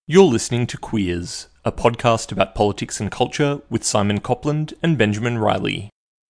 You're listening to Queers, a podcast about politics and culture with Simon Copland and Benjamin Riley.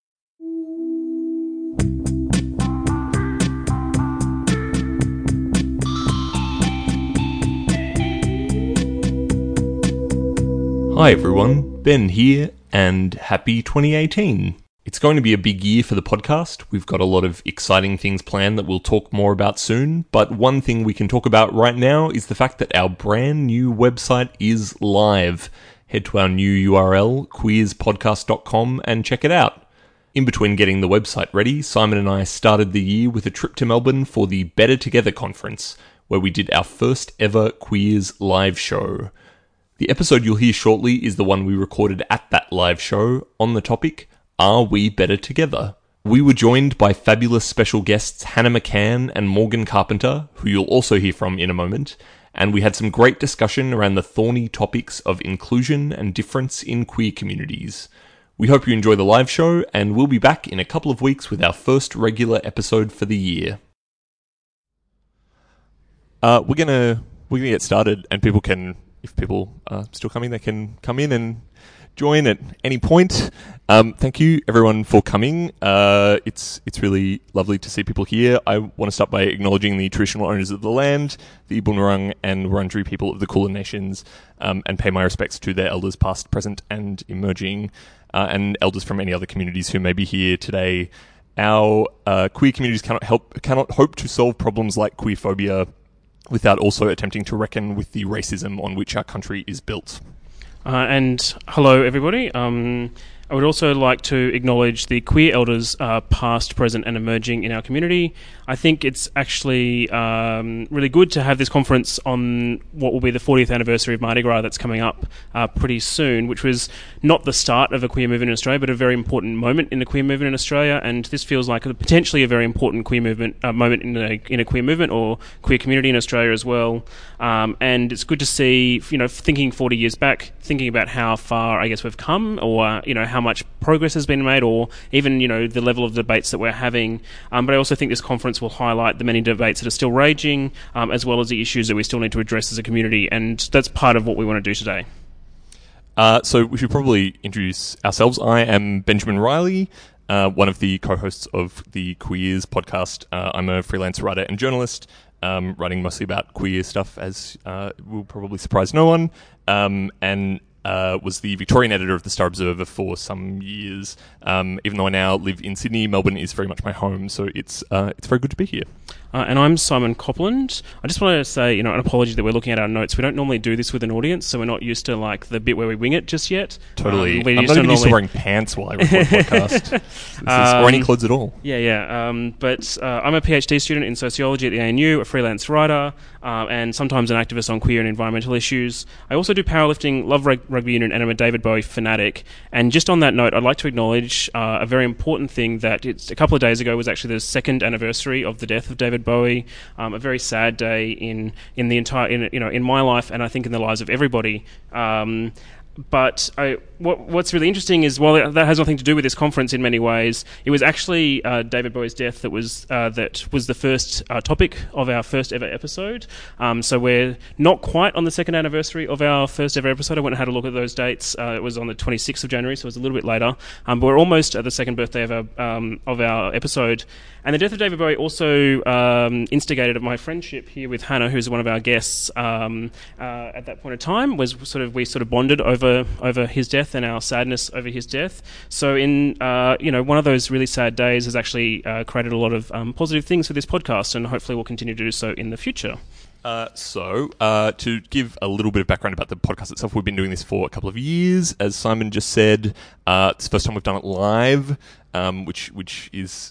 Hi everyone, Ben here, and happy 2018. It's going to be a big year for the podcast. We've got a lot of exciting things planned that we'll talk more about soon, but one thing we can talk about right now is the fact that our brand new website is live. Head to our new URL, queerspodcast.com, and check it out. In between getting the website ready, Simon and I started the year with a trip to Melbourne for the Better Together conference, where we did our first ever Queers live show. The episode you'll hear shortly is the one we recorded at that live show on the topic, Are We Better Together? We were joined by fabulous special guests Hannah McCann and Morgan Carpenter, who you'll also hear from in a moment, and we had some great discussion around the thorny topics of inclusion and difference in queer communities. We hope you enjoy the live show, and we'll be back in a couple of weeks with our first regular episode for the year. We're gonna get started, and people can, if people are still coming, they can come in and join at any point. Thank you everyone for coming. It's really lovely to see people here. I want to start by acknowledging the traditional owners of the land, the Boon Wurrung and Wurundjeri people of the Kulin Nations, and pay my respects to their elders past, present and emerging, and elders from any other communities who may be here today. Our queer communities cannot hope to solve problems like queerphobia without also attempting to reckon with the racism on which our country is built. And hello, everybody. I would also like to acknowledge the queer elders past, present and emerging in our community. I think it's actually really good to have this conference on what will be the 40th anniversary of Mardi Gras that's coming up pretty soon, which was not the start of a queer movement in Australia, but a very important moment in the queer movement in Australia. And this feels like potentially a very important queer movement moment in a queer movement or queer community in Australia as well. And it's good to see, thinking 40 years back, thinking about how far I guess we've come, or how much progress has been made, or even the level of debates that we're having. But I also think this conference will highlight the many debates that are still raging, as well as the issues that we still need to address as a community, and that's part of what we want to do today. So we should probably introduce ourselves. I am Benjamin Riley, one of the co-hosts of the Queers podcast. I'm a freelance writer and journalist, writing mostly about queer stuff, as will probably surprise no one, and was the Victorian editor of the Star Observer for some years. Even though I now live in Sydney, Melbourne is very much my home, so it's very good to be here. And I'm Simon Copland. I just want to say, an apology that we're looking at our notes. We don't normally do this with an audience, so we're not used to the bit where we wing it just yet. Totally. I'm not even used to wearing pants while I record podcast, or any clothes at all. Yeah. But I'm a PhD student in sociology at the ANU, a freelance writer, and sometimes an activist on queer and environmental issues. I also do powerlifting, love rugby union, and I'm a David Bowie fanatic. And just on that note, I'd like to acknowledge a very important thing that a couple of days ago was actually the second anniversary of the death of David Bowie. A very sad day in the entire in my life, and I think in the lives of everybody. But what's really interesting is, while that has nothing to do with this conference in many ways, it was actually David Bowie's death that was the first topic of our first ever episode. So we're not quite on the second anniversary of our first ever episode. I went and had a look at those dates. It was on the 26th of January, so it was a little bit later. But we're almost at the second birthday of our episode. And the death of David Bowie also instigated my friendship here with Hannah, who's one of our guests at that point in time. We sort of bonded over his death and our sadness over his death. So in one of those really sad days has actually created a lot of positive things for this podcast, and hopefully we'll continue to do so in the future. So to give a little bit of background about the podcast itself, we've been doing this for a couple of years. As Simon just said, it's the first time we've done it live, which is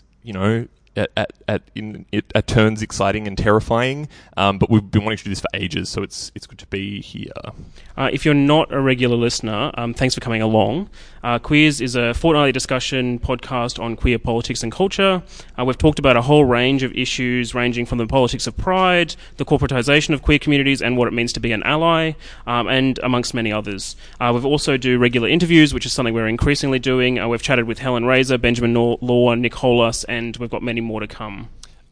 at turns exciting and terrifying, but we've been wanting to do this for ages, so it's good to be here. If you're not a regular listener, thanks for coming along. Queers is a fortnightly discussion podcast on queer politics and culture. We've talked about a whole range of issues, ranging from the politics of pride, the corporatisation of queer communities and what it means to be an ally, and amongst many others. We've also do regular interviews, which is something we're increasingly doing. We've chatted with Helen Razor, Benjamin Law, Nick Holas, and we've got many more to come.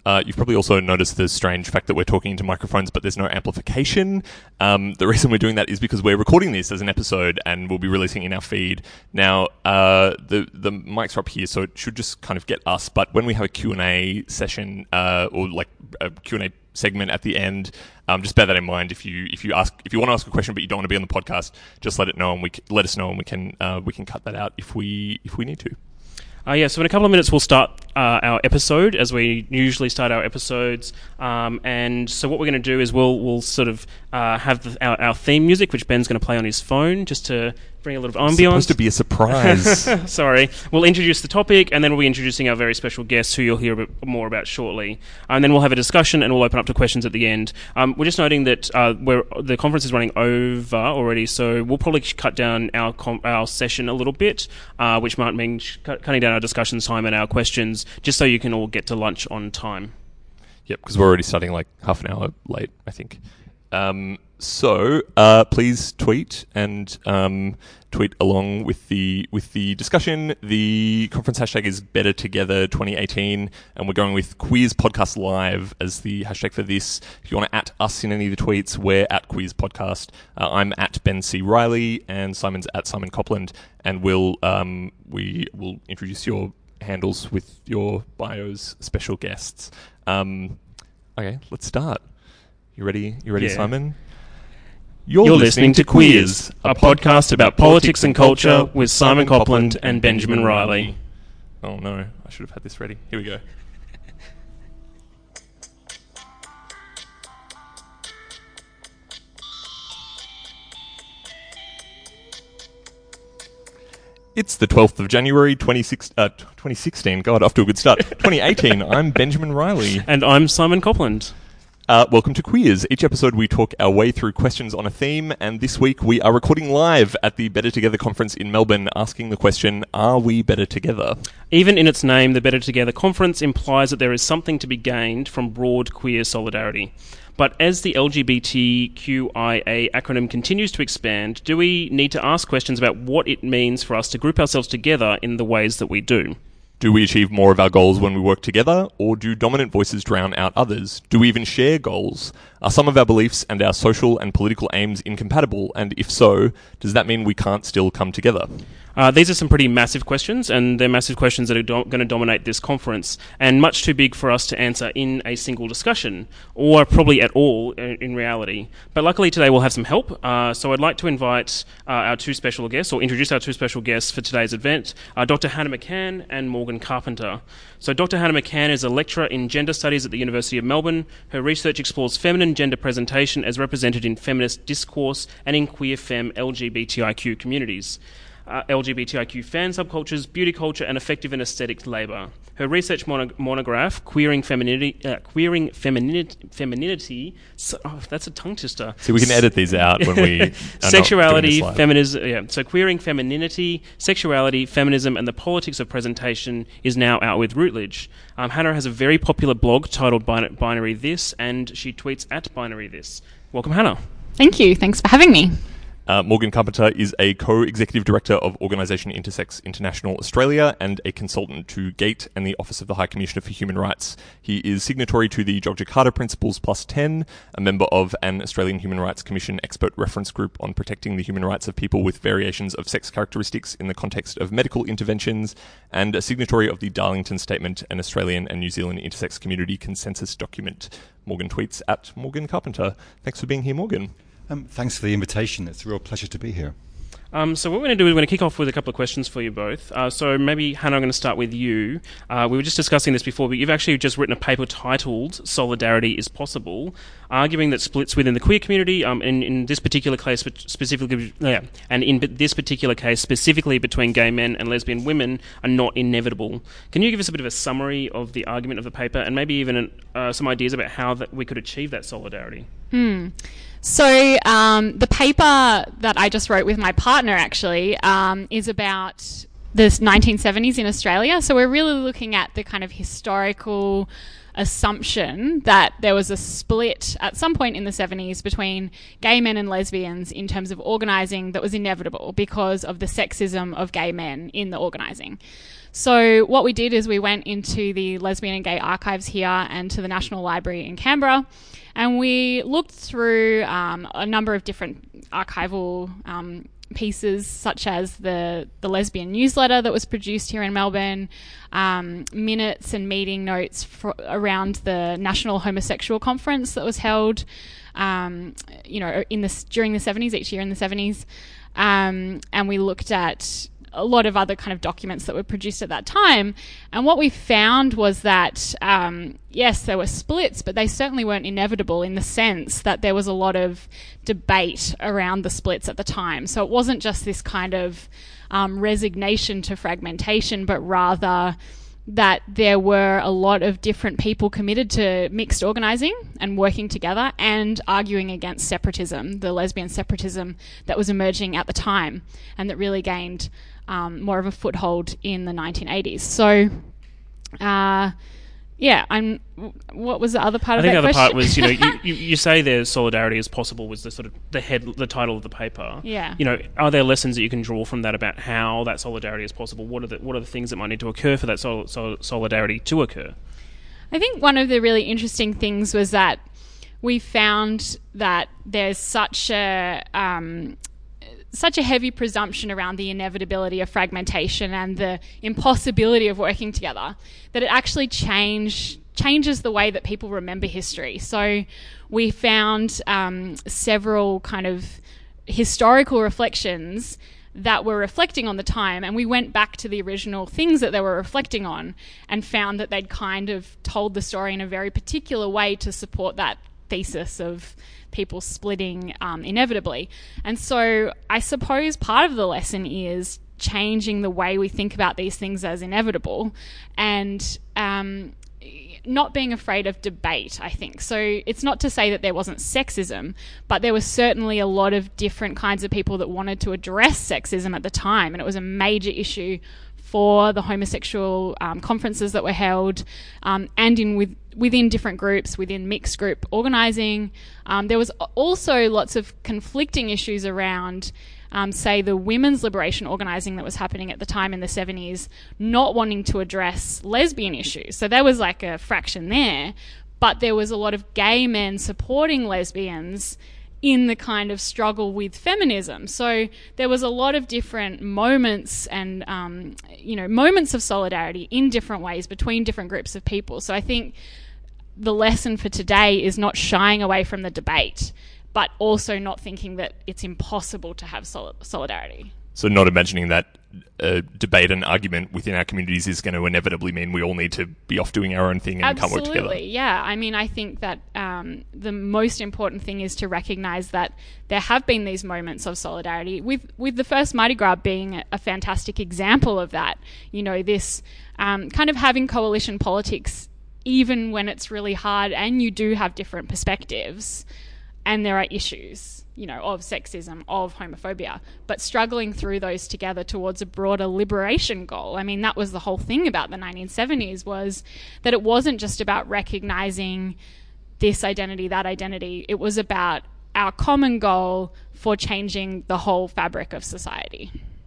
You've probably also noticed the strange fact that we're talking into microphones, but there's no amplification. The reason we're doing that is because we're recording this as an episode and we'll be releasing it in our feed. Now, the mics are up here, so it should just kind of get us. But when we have a Q&A session, or like a Q&A segment at the end, just bear that in mind. If you want to ask a question but you don't want to be on the podcast, just let us know and we can cut that out if we need to. So in a couple of minutes we'll start our episode, as we usually start our episodes. And so what we're going to do is we'll sort of have our theme music, which Ben's going to play on his phone, just to bring a little ambiance. It's supposed to be a surprise. Sorry. We'll introduce the topic, and then we'll be introducing our very special guests, who you'll hear a bit more about shortly. And then we'll have a discussion, and we'll open up to questions at the end. We're just noting that the conference is running over already, so we'll probably cut down our session a little bit, which might mean cutting down our discussion time and our questions, just so you can all get to lunch on time. Yep, because we're already starting like half an hour late, I think. So please tweet and tweet along with the discussion. The conference hashtag is Better Together 2018, and we're going with Queers Podcast Live as the hashtag for this. If you want to @ us in any of the tweets, we're at Queers Podcast. I'm at Ben C. Riley, and Simon's at Simon Copland, and we will introduce your handles with your bios, special guests. Okay, let's start. You ready? Yeah. Simon? You're listening to Queers, a podcast about politics and culture with Simon Copland and Benjamin Riley. Oh no, I should have had this ready. Here we go. It's the 12th of January, 2016. God, off to a good start. 2018. I'm Benjamin Riley. And I'm Simon Copland. Welcome to Queers. Each episode we talk our way through questions on a theme, and this week we are recording live at the Better Together conference in Melbourne, asking the question, are we better together? Even in its name, the Better Together conference implies that there is something to be gained from broad queer solidarity. But as the LGBTQIA acronym continues to expand, do we need to ask questions about what it means for us to group ourselves together in the ways that we do? Do we achieve more of our goals when we work together, or do dominant voices drown out others? Do we even share goals? Are some of our beliefs and our social and political aims incompatible? And if so, does that mean we can't still come together? These are some pretty massive questions, and they're massive questions that are going to dominate this conference, and much too big for us to answer in a single discussion, or probably at all in reality. But luckily today we'll have some help, so I'd like to invite our two special guests, or introduce our two special guests for today's event, Dr. Hannah McCann and Morgan Carpenter. So Dr. Hannah McCann is a lecturer in gender studies at the University of Melbourne. Her research explores feminine gender presentation as represented in feminist discourse and in queer femme LGBTIQ communities. LGBTIQ fan subcultures, beauty culture, and effective and aesthetic labour. Her research monograph, Queering Femininity, that's a tongue twister. See, we can edit these out when we sexuality, feminism. So Queering Femininity, Sexuality, Feminism, and the Politics of Presentation is now out with Routledge. Hannah has a very popular blog titled Binary This, and she tweets at Binary This. Welcome, Hannah. Thank you. Thanks for having me. Morgan Carpenter is a co-executive director of Organisation Intersex International Australia and a consultant to GATE and the Office of the High Commissioner for Human Rights. He is signatory to the Jogjakarta Principles Plus 10, a member of an Australian Human Rights Commission expert reference group on protecting the human rights of people with variations of sex characteristics in the context of medical interventions, and a signatory of the Darlington Statement, an Australian and New Zealand intersex community consensus document. Morgan tweets at Morgan Carpenter. Thanks for being here, Morgan. Thanks for the invitation. It's a real pleasure to be here. So what we're going to do is we're going to kick off with a couple of questions for you both. So maybe, Hannah, I'm going to start with you. We were just discussing this before, but you've actually just written a paper titled Solidarity is Possible, arguing that splits within the queer community, in this particular case specifically between gay men and lesbian women, are not inevitable. Can you give us a bit of a summary of the argument of the paper, and maybe even some ideas about how that we could achieve that solidarity? So the paper that I just wrote with my partner actually is about the 1970s in Australia. So we're really looking at the kind of historical assumption that there was a split at some point in the 70s between gay men and lesbians in terms of organising that was inevitable because of the sexism of gay men in the organising. So what we did is we went into the lesbian and gay archives here and to the National Library in Canberra, and we looked through a number of different archival pieces, such as the lesbian newsletter that was produced here in Melbourne, minutes and meeting notes around the National Homosexual Conference that was held, during the 70s, each year in the 70s, and we looked at a lot of other kind of documents that were produced at that time. And what we found was that, yes, there were splits, but they certainly weren't inevitable in the sense that there was a lot of debate around the splits at the time. So it wasn't just this kind of resignation to fragmentation, but rather that there were a lot of different people committed to mixed organising and working together and arguing against separatism, the lesbian separatism that was emerging at the time and that really gained more of a foothold in the 1980s. So, what was the other part of that question? I think the other part was, you say there's solidarity is possible was the sort of the title of the paper. Yeah. Are there lessons that you can draw from that about how that solidarity is possible? What are the things that might need to occur for that solidarity to occur? I think one of the really interesting things was that we found that there's such a heavy presumption around the inevitability of fragmentation and the impossibility of working together that it actually changes the way that people remember history. So we found several kind of historical reflections that were reflecting on the time, and we went back to the original things that they were reflecting on and found that they'd kind of told the story in a very particular way to support that thesis of people splitting inevitably. And so I suppose part of the lesson is changing the way we think about these things as inevitable and not being afraid of debate, I think. So it's not to say that there wasn't sexism, but there was certainly a lot of different kinds of people that wanted to address sexism at the time, and it was a major issue for the homosexual conferences that were held, and within different groups, within mixed group organising. There was also lots of conflicting issues around, say, the women's liberation organising that was happening at the time in the 70s, not wanting to address lesbian issues. So there was like a fraction there, but there was a lot of gay men supporting lesbians in the kind of struggle with feminism. So there was a lot of different moments and, moments of solidarity in different ways between different groups of people. So I think the lesson for today is not shying away from the debate, but also not thinking that it's impossible to have solidarity. So not imagining that debate and argument within our communities is going to inevitably mean we all need to be off doing our own thing and can't work together. Absolutely, yeah. I mean, I think that the most important thing is to recognise that there have been these moments of solidarity, with the first Mardi Gras being a fantastic example of that. This kind of having coalition politics, even when it's really hard and you do have different perspectives and there are issues, of sexism, of homophobia, but struggling through those together towards a broader liberation goal. I mean, that was the whole thing about the 1970s, was that it wasn't just about recognising this identity, that identity. It was about our common goal for changing the whole fabric of society.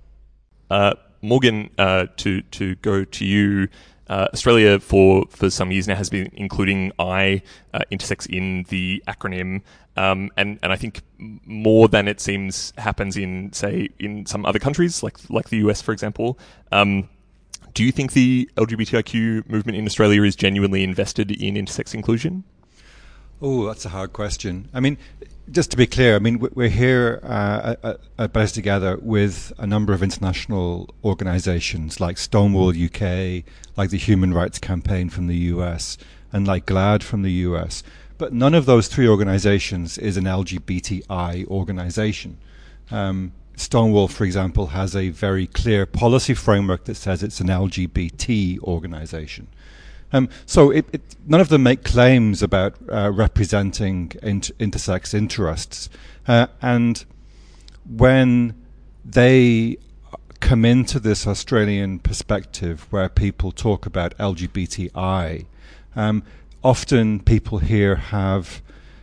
Morgan, to go to you, Australia for some years now has been including intersex in the acronym, and I think more than it seems happens in some other countries like the US, for example. Do you think the LGBTIQ movement in Australia is genuinely invested in intersex inclusion? Oh, that's a hard question. I mean, just to be clear, we're here at Better Together with a number of international organisations like Stonewall UK, like the Human Rights Campaign from the US, and like GLAAD from the US. But none of those three organisations is an LGBTI organisation. Stonewall, for example, has a very clear policy framework that says it's an LGBT organisation. So none of them make claims about representing intersex interests. And when they come into this Australian perspective where people talk about LGBTI, often people here have,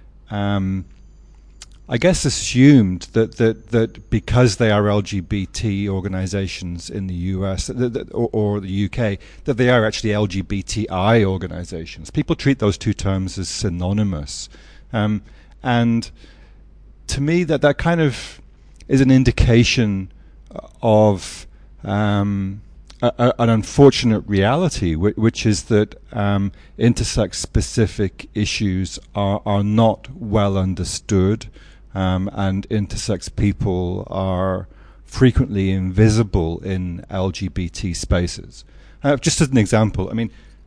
I guess, assumed that because they are LGBT organisations in the US or the UK, that they are actually LGBTI organisations. People treat those two terms as synonymous, and to me, that kind of is an indication of an unfortunate reality, which is that intersex-specific issues are not well understood, and intersex people are frequently invisible in LGBT spaces. Just as an example, I mean,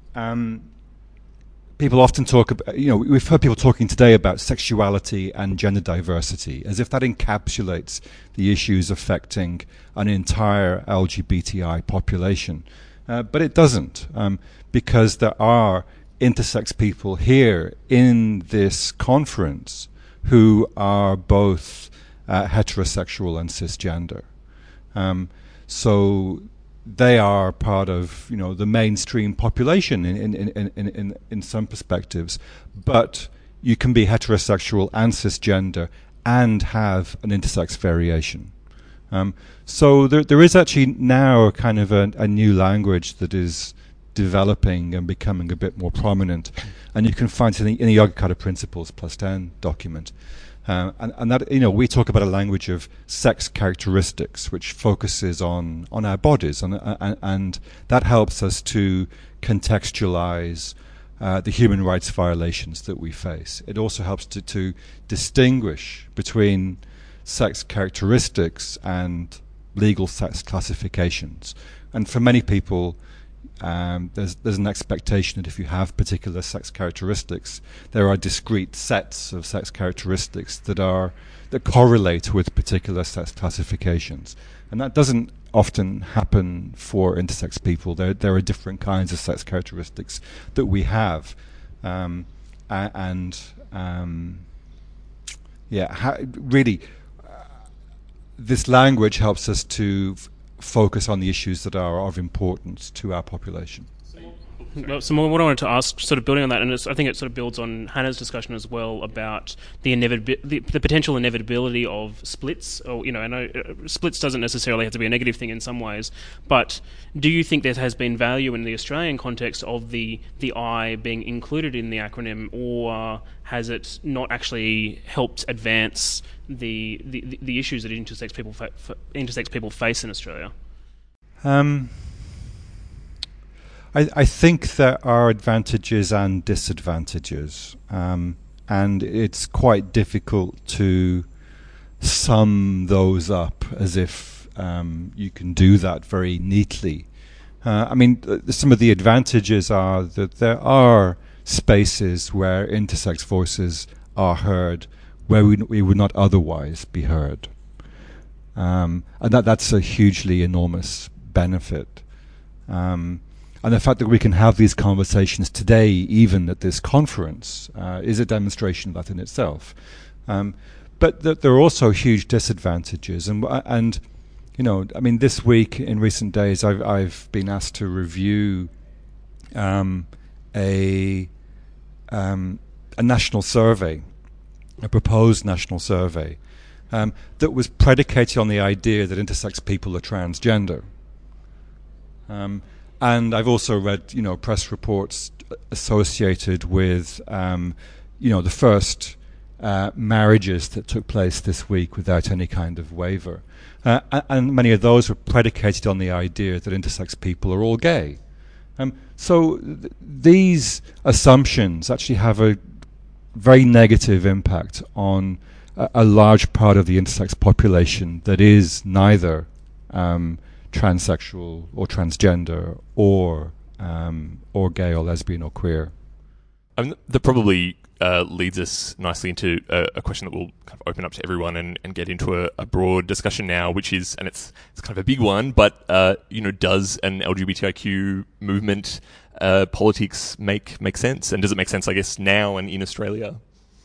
people often talk about, we've heard people talking today about sexuality and gender diversity, as if that encapsulates the issues affecting an entire LGBTI population. But it doesn't, because there are intersex people here in this conference who are both heterosexual and cisgender. So they are part of, the mainstream population in some perspectives, but you can be heterosexual and cisgender and have an intersex variation. So there is actually now kind of a new language that is developing and becoming a bit more prominent, and you can find it in the Yogyakarta Principles +10 document. And that, we talk about a language of sex characteristics, which focuses on our bodies, and that helps us to contextualize the human rights violations that we face. It also helps to distinguish between sex characteristics and legal sex classifications. And for many people, there's an expectation that if you have particular sex characteristics, there are discrete sets of sex characteristics that correlate with particular sex classifications, and that doesn't often happen for intersex people. There are different kinds of sex characteristics that we have, really, this language helps us to focus on the issues that are of importance to our population. Well, so what I wanted to ask, sort of building on that, and I think it sort of builds on Hannah's discussion as well about the potential inevitability of splits. Or, I know splits doesn't necessarily have to be a negative thing in some ways, but do you think there has been value in the Australian context of the I being included in the acronym, or has it not actually helped advance the issues that intersex people face in Australia? I think there are advantages and disadvantages, and it's quite difficult to sum those up as if you can do that very neatly. Some of the advantages are that there are spaces where intersex voices are heard where we would not otherwise be heard. And that's a hugely enormous benefit. And the fact that we can have these conversations today, even at this conference, is a demonstration of that in itself. But there are also huge disadvantages. And this week, in recent days, I've been asked to review a national survey, a proposed national survey, that was predicated on the idea that intersex people are transgender. And I've also read, press reports associated with, the first marriages that took place this week without any kind of waiver. And many of those were predicated on the idea that intersex people are all gay. So these assumptions actually have a very negative impact on a large part of the intersex population that is neither transsexual or transgender or gay or lesbian or queer. That probably leads us nicely into a question that we'll kind of open up to everyone and get into a broad discussion now, which is, and it's kind of a big one, but does an LGBTIQ movement politics make sense, and does it make sense, I guess, now and in Australia?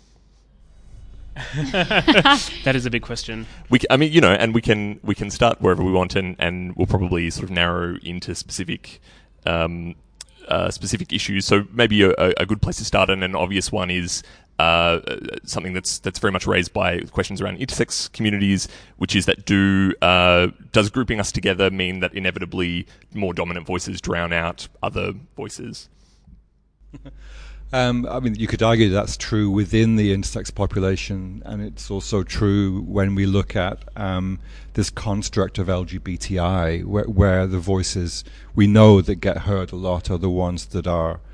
That is a big question. And we can start wherever we want, and we'll probably sort of narrow into specific specific issues. So maybe a good place to start, and an obvious one is something that's very much raised by questions around intersex communities, which is that does grouping us together mean that inevitably more dominant voices drown out other voices? I mean, you could argue that's true within the intersex population, and it's also true when we look at this construct of LGBTI, where the voices we know that get heard a lot are the ones that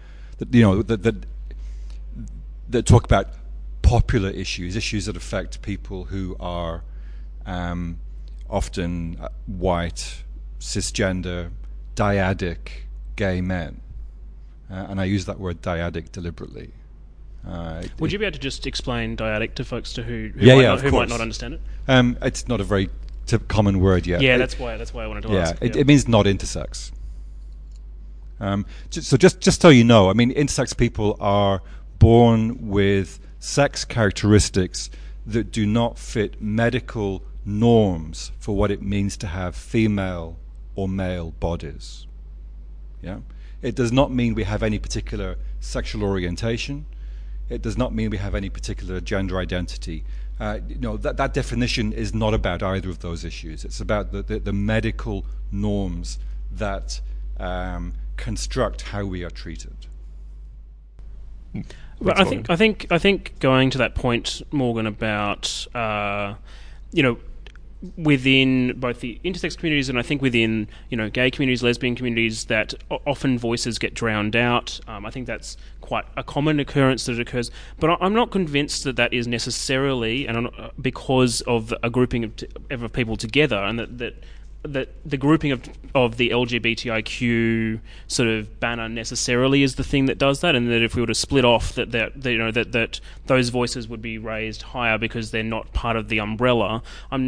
talk about popular issues that affect people who are often white, cisgender, dyadic gay men. And I use that word dyadic deliberately. Would you be able to just explain dyadic to folks who might not understand it? It's not a very common word yet. Yeah, that's why I wanted to ask. It means not intersex. So just so you know, I mean, intersex people are born with sex characteristics that do not fit medical norms for what it means to have female or male bodies. Yeah. It does not mean we have any particular sexual orientation. It does not mean we have any particular gender identity. That definition is not about either of those issues. It's about the medical norms that construct how we are treated. Well, I think going to that point, Morgan, about within both the intersex communities and I think within gay communities, lesbian communities, that often voices get drowned out. I think that's quite a common occurrence that occurs, but I'm not convinced that is necessarily because of a grouping of people together, and that the grouping of the LGBTIQ sort of banner necessarily is the thing that does that, and that if we were to split off that those voices would be raised higher because they're not part of the umbrella.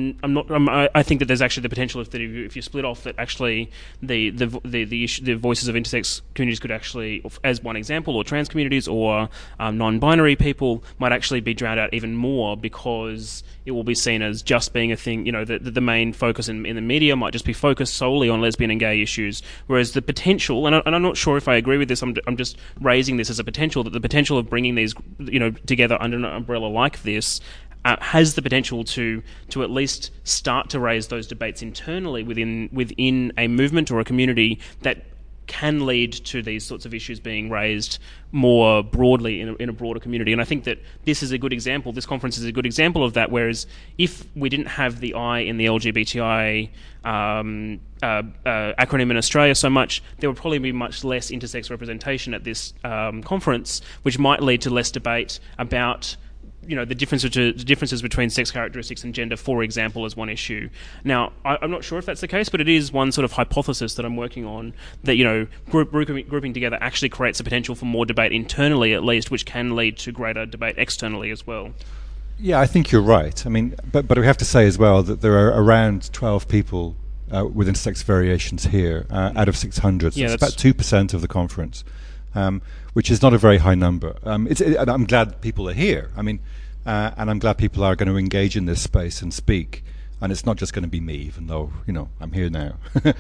I think that there's actually the potential if you split off, that actually the voices of intersex communities could actually, as one example, or trans communities or non-binary people might actually be drowned out even more, because it will be seen as just being a thing. The main focus in the media might just be focused solely on lesbian and gay issues, whereas the potential, and I'm not sure if I agree with this, I'm just raising this as a potential, that the potential of bringing these together under an umbrella like this has the potential to at least start to raise those debates internally within a movement or a community, that can lead to these sorts of issues being raised more broadly in a broader community. And I think that this is a good example. This conference is a good example of that. Whereas if we didn't have the I in the LGBTI acronym in Australia so much, there would probably be much less intersex representation at this conference, which might lead to less debate about the differences between sex characteristics and gender, for example, as one issue. Now, I'm not sure if that's the case, but it is one sort of hypothesis that I'm working on, that grouping together actually creates a potential for more debate internally, at least, which can lead to greater debate externally as well. Yeah, I think you're right. I mean, but we have to say as well that there are around 12 people with intersex variations here out of 600. So it's about 2% of the conference, which is not a very high number. And I'm glad people are here. I mean, and I'm glad people are going to engage in this space and speak. And it's not just going to be me, even though I'm here now.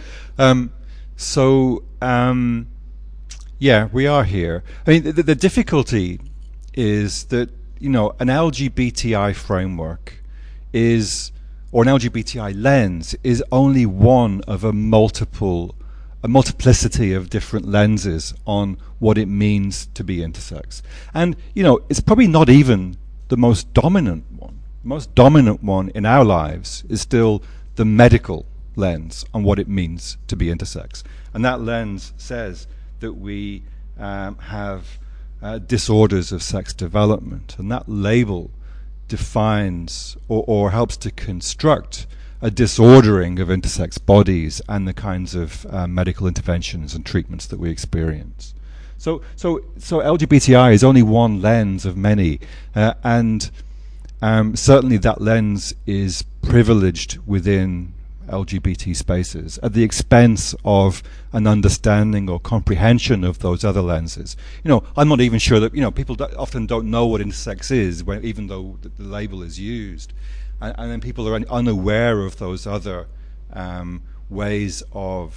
We are here. I mean, the difficulty is that an LGBTI framework or an LGBTI lens is only one of a multiplicity of different lenses on what it means to be intersex. And, it's probably not even the most dominant one. The most dominant one in our lives is still the medical lens on what it means to be intersex. And that lens says that we have disorders of sex development, and that label defines or helps to construct a disordering of intersex bodies and the kinds of medical interventions and treatments that we experience. So LGBTI is only one lens of many, and certainly that lens is privileged within LGBT spaces at the expense of an understanding or comprehension of those other lenses. I'm not even sure that people often don't know what intersex is, even though the label is used, and then people are unaware of those other ways of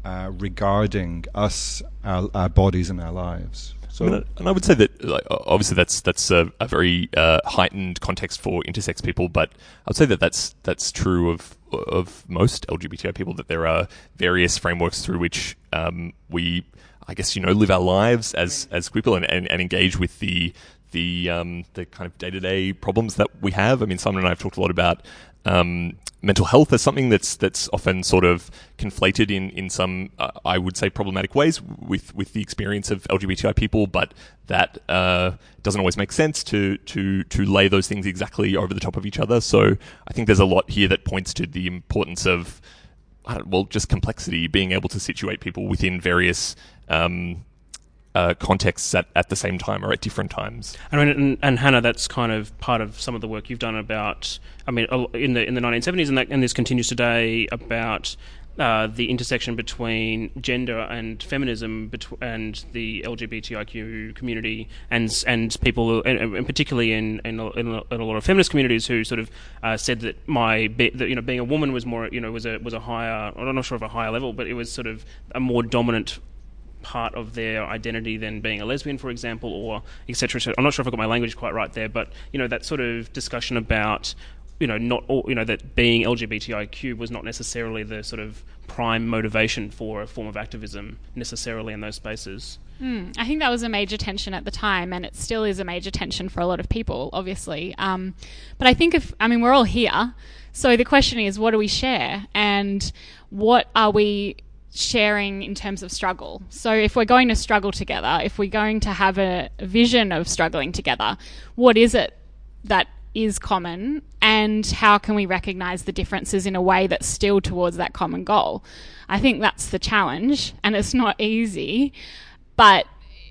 regarding us, our bodies, and our lives. So, and I would say that, like, obviously that's a very heightened context for intersex people, but I would say that that's true of most LGBTI people, that there are various frameworks through which we, I guess, live our lives as people and engage with the kind of day-to-day problems that we have. I mean, Simon and I have talked a lot about mental health as something that's often sort of conflated in some, I would say, problematic ways with the experience of LGBTI people, but that doesn't always make sense to lay those things exactly over the top of each other. So I think there's a lot here that points to the importance of, just complexity, being able to situate people within various contexts at the same time or at different times. And Hannah, that's kind of part of some of the work you've done about, in the 1970s, and this continues today, about the intersection between gender and feminism and the LGBTIQ community and people, and particularly in a lot of feminist communities, who sort of said that being a woman was more, was a higher, I'm not sure of a higher level, but it was sort of a more dominant part of their identity than being a lesbian, for example, or etc. So I'm not sure if I got my language quite right there, but that sort of discussion about not all, that being LGBTIQ was not necessarily the sort of prime motivation for a form of activism necessarily in those spaces. I think that was a major tension at the time, and it still is a major tension for a lot of people, obviously. But I think we're all here, so the question is, what do we share, and what are we sharing in terms of struggle? So if we're going to struggle together, if we're going to have a vision of struggling together, what is it that is common, and how can we recognize the differences in a way that's still towards that common goal? I think that's the challenge, and it's not easy, but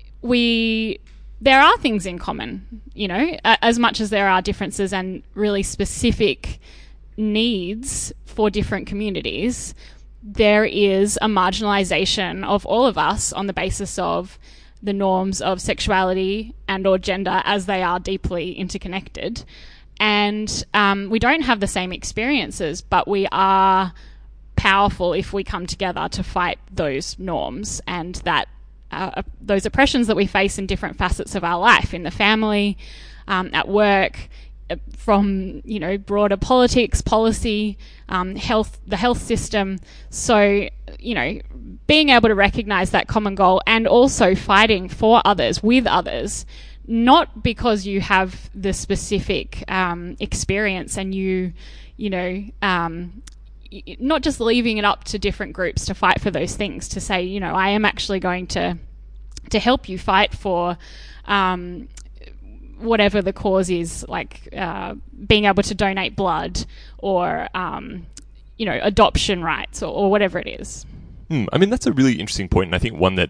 there are things in common, as much as there are differences and really specific needs for different communities. There is a marginalisation of all of us on the basis of the norms of sexuality and or gender, as they are deeply interconnected. And we don't have the same experiences, but we are powerful if we come together to fight those norms and that those oppressions that we face in different facets of our life, in the family, at work, from broader politics, policy, health, the health system. So being able to recognise that common goal, and also fighting for others, with others, not because you have the specific experience, and not just leaving it up to different groups to fight for those things, to say, I am actually going to help you fight for whatever the cause is, like being able to donate blood, or adoption rights, or whatever it is. That's a really interesting point, and I think one that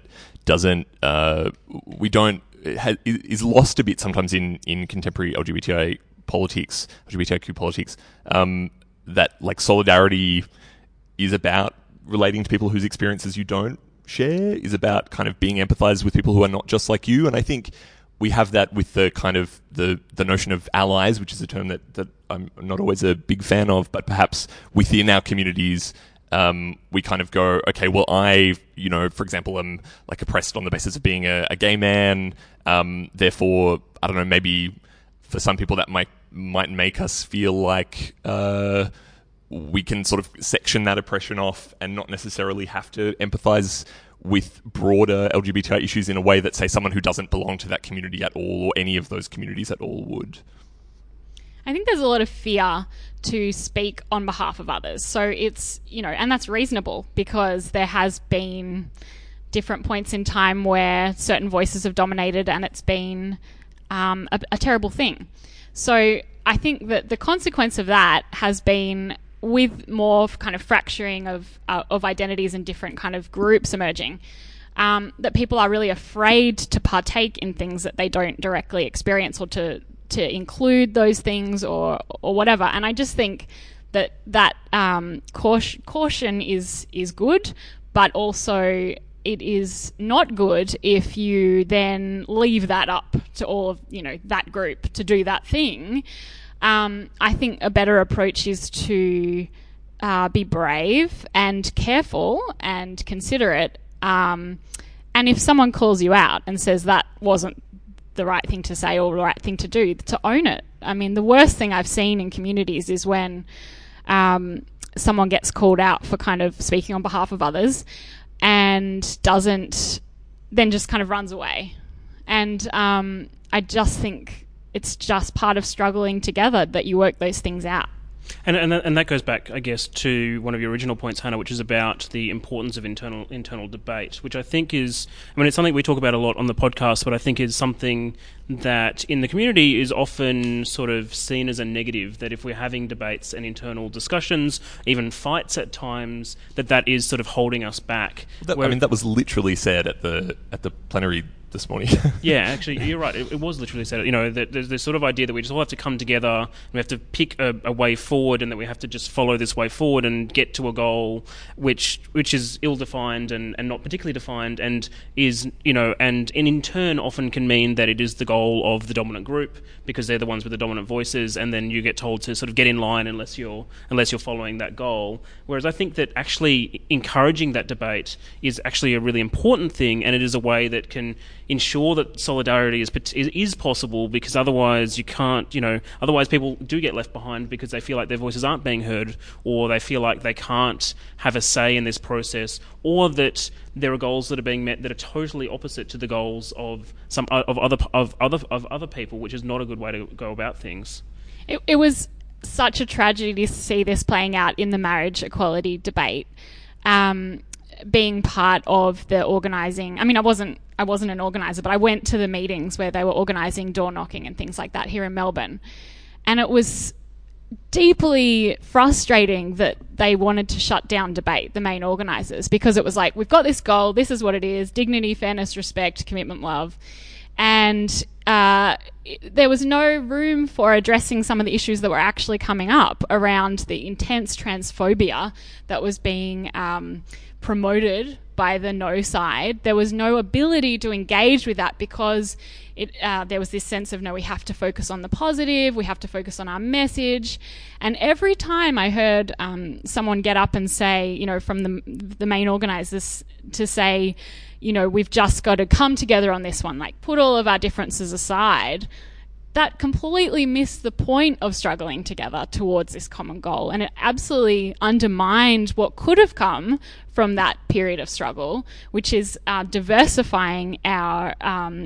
is lost a bit sometimes in contemporary LGBTIQ politics. That, like, solidarity is about relating to people whose experiences you don't share, is about kind of being empathized with people who are not just like you, and I think we have that with the kind of the notion of allies, which is a term that I'm not always a big fan of, but perhaps within our communities, we kind of go, okay, well, I, for example, am like oppressed on the basis of being a gay man. Therefore, I don't know, maybe for some people that might make us feel like we can sort of section that oppression off and not necessarily have to empathize with broader LGBTI issues in a way that, say, someone who doesn't belong to that community at all, or any of those communities at all, would. I think there's a lot of fear to speak on behalf of others. So it's, and that's reasonable, because there has been different points in time where certain voices have dominated, and it's been a terrible thing. So I think that the consequence of that has been, with more kind of fracturing of identities and different kind of groups emerging, that people are really afraid to partake in things that they don't directly experience, or to include those things, or whatever. And I just think that caution is good, but also it is not good if you then leave that up to all of that group to do that thing. I think a better approach is to be brave and careful and considerate. And if someone calls you out and says that wasn't the right thing to say or the right thing to do, to own it. I mean, the worst thing I've seen in communities is when someone gets called out for kind of speaking on behalf of others and then just kind of runs away. And I just think it's just part of struggling together that you work those things out. And that goes back, I guess, to one of your original points, Hannah, which is about the importance of internal debate, which I think is, I mean, it's something we talk about a lot on the podcast, but I think is something that in the community is often sort of seen as a negative, that if we're having debates and internal discussions, even fights at times, that is sort of holding us back. I mean, that was literally said at the plenary this morning. Yeah, actually, you're right. It was literally said, that there's this sort of idea that we just all have to come together and we have to pick a way forward, and that we have to just follow this way forward and get to a goal which is ill-defined and not particularly defined, and is, and in turn often can mean that it is the goal of the dominant group because they're the ones with the dominant voices, and then you get told to sort of get in line unless you're following that goal. Whereas I think that actually encouraging that debate is actually a really important thing, and it is a way that can ensure that solidarity is possible, because otherwise you can't, otherwise people do get left behind because they feel like their voices aren't being heard, or they feel like they can't have a say in this process, or that there are goals that are being met that are totally opposite to the goals of other people, which is not a good way to go about things. It was such a tragedy to see this playing out in the marriage equality debate. Being part of the organising, I mean, I wasn't an organiser, but I went to the meetings where they were organising door knocking and things like that here in Melbourne, and it was deeply frustrating that they wanted to shut down debate, the main organisers, because it was like, we've got this goal, this is what it is: dignity, fairness, respect, commitment, love, and there was no room for addressing some of the issues that were actually coming up around the intense transphobia that was being promoted by the no side. There was no ability to engage with that because there was this sense of, no, we have to focus on the positive, we have to focus on our message. And every time I heard someone get up and say, from the main organisers, to say, we've just got to come together on this one, like put all of our differences aside, that completely missed the point of struggling together towards this common goal. And it absolutely undermined what could have come from that period of struggle, which is diversifying our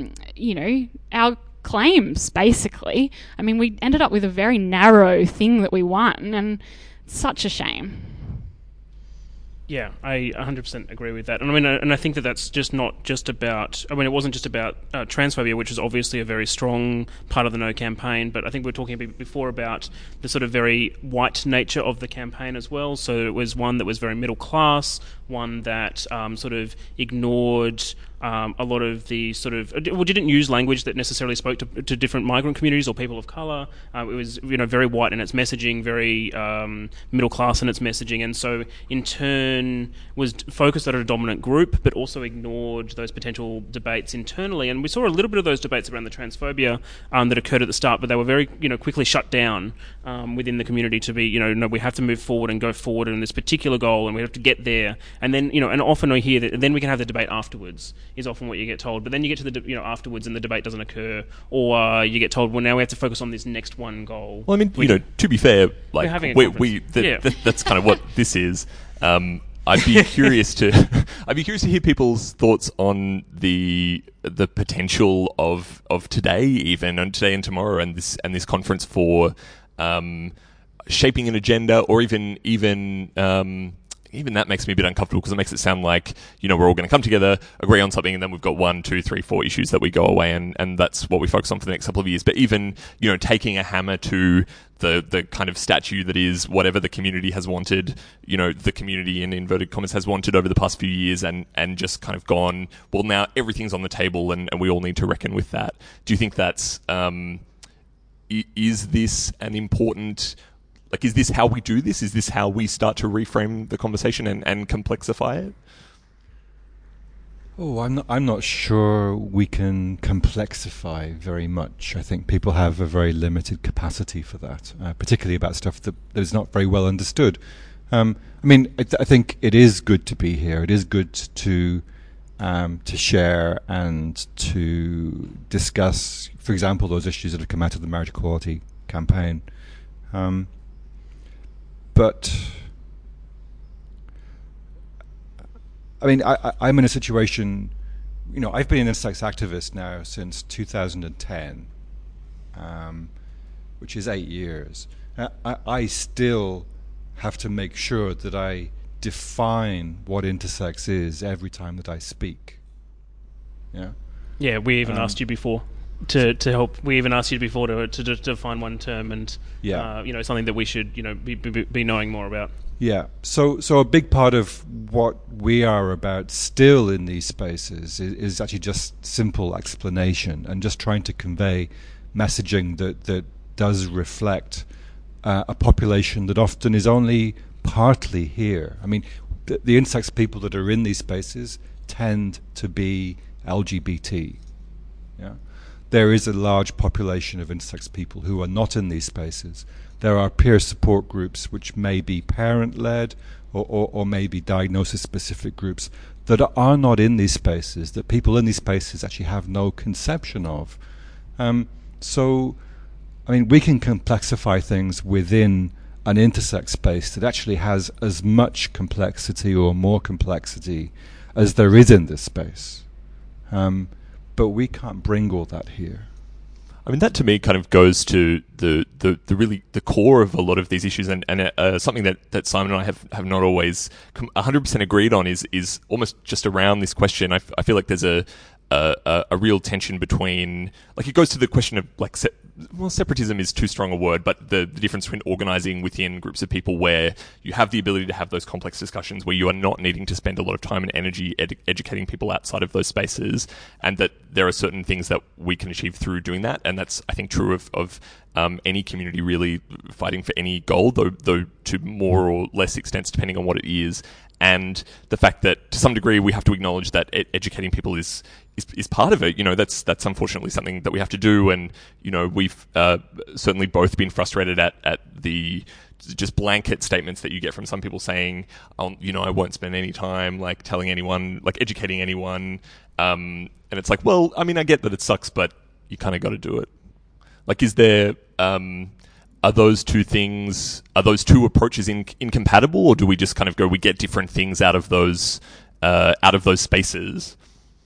claims, basically. I mean, we ended up with a very narrow thing that we won, and it's such a shame. Yeah, I 100% agree with that. And I mean, and I think that's just not just about, I mean, it wasn't just about transphobia, which is obviously a very strong part of the No campaign, but I think we were talking before about the sort of very white nature of the campaign as well. So it was one that was very middle class, one that sort of ignored a lot of the sort of, well, didn't use language that necessarily spoke to different migrant communities or people of colour. It was, very white in its messaging, very middle class in its messaging, and so in turn was focused on a dominant group, but also ignored those potential debates internally. And we saw a little bit of those debates around the transphobia that occurred at the start, but they were very, quickly shut down within the community to be, no, we have to move forward and go forward in this particular goal, and we have to get there. And then, and often I hear that then we can have the debate afterwards, is often what you get told. But then you get to the afterwards and the debate doesn't occur, or you get told, well, now we have to focus on this next one goal. Well, I mean, to be fair, like that's kind of what this is. I'd be curious to hear people's thoughts on the potential of today, even, and today and tomorrow, and this conference for shaping an agenda, or even that makes me a bit uncomfortable, because it makes it sound like, we're all going to come together, agree on something, and then we've got 1, 2, 3, 4 issues that we go away, and that's what we focus on for the next couple of years. But even, taking a hammer to the kind of statue that is whatever the community has wanted, the community in inverted commas has wanted over the past few years, and just kind of gone, well, now everything's on the table, and we all need to reckon with that. Do you think that's, is this an important... Like, is this how we do this? Is this how we start to reframe the conversation and complexify it? Oh, I'm not sure we can complexify very much. I think people have a very limited capacity for that, particularly about stuff that is not very well understood. I mean, I think it is good to be here. It is good to share and to discuss, for example, those issues that have come out of the marriage equality campaign. But I mean, I'm in a situation. I've been an intersex activist now since 2010, which is 8 years. I still have to make sure that I define what intersex is every time that I speak. Yeah. Yeah, we even asked you before to help. We even asked you before to define one term, and something that we should be knowing more about. Yeah. So a big part of what we are about still in these spaces is actually just simple explanation and just trying to convey messaging that does reflect a population that often is only partly here. I mean, the intersex people that are in these spaces tend to be LGBT. Yeah. There is a large population of intersex people who are not in these spaces. There are peer support groups which may be parent-led or maybe diagnosis-specific groups that are not in these spaces, that people in these spaces actually have no conception of. So, I mean, we can complexify things within an intersex space that actually has as much complexity or more complexity as there is in this space. But we can't bring all that here. I mean, that to me kind of goes to the really the core of a lot of these issues, and something that Simon and I have not always 100% agreed on is almost just around this question. I feel like there's a real tension between, like, it goes to the question of, like, separatism is too strong a word, but the difference between organising within groups of people where you have the ability to have those complex discussions, where you are not needing to spend a lot of time and energy educating people outside of those spaces, and that there are certain things that we can achieve through doing that, and that's, I think, true of any community really fighting for any goal, though to more or less extents depending on what it is. And the fact that, to some degree, we have to acknowledge that educating people is part of it. That's unfortunately something that we have to do. And, we've certainly both been frustrated at the just blanket statements that you get from some people saying, I won't spend any time, like, telling anyone, like, educating anyone. And it's like, well, I mean, I get that it sucks, but you kind of got to do it. Like, is there... Are those two approaches incompatible, or do we just kind of go, we get different things out of those spaces?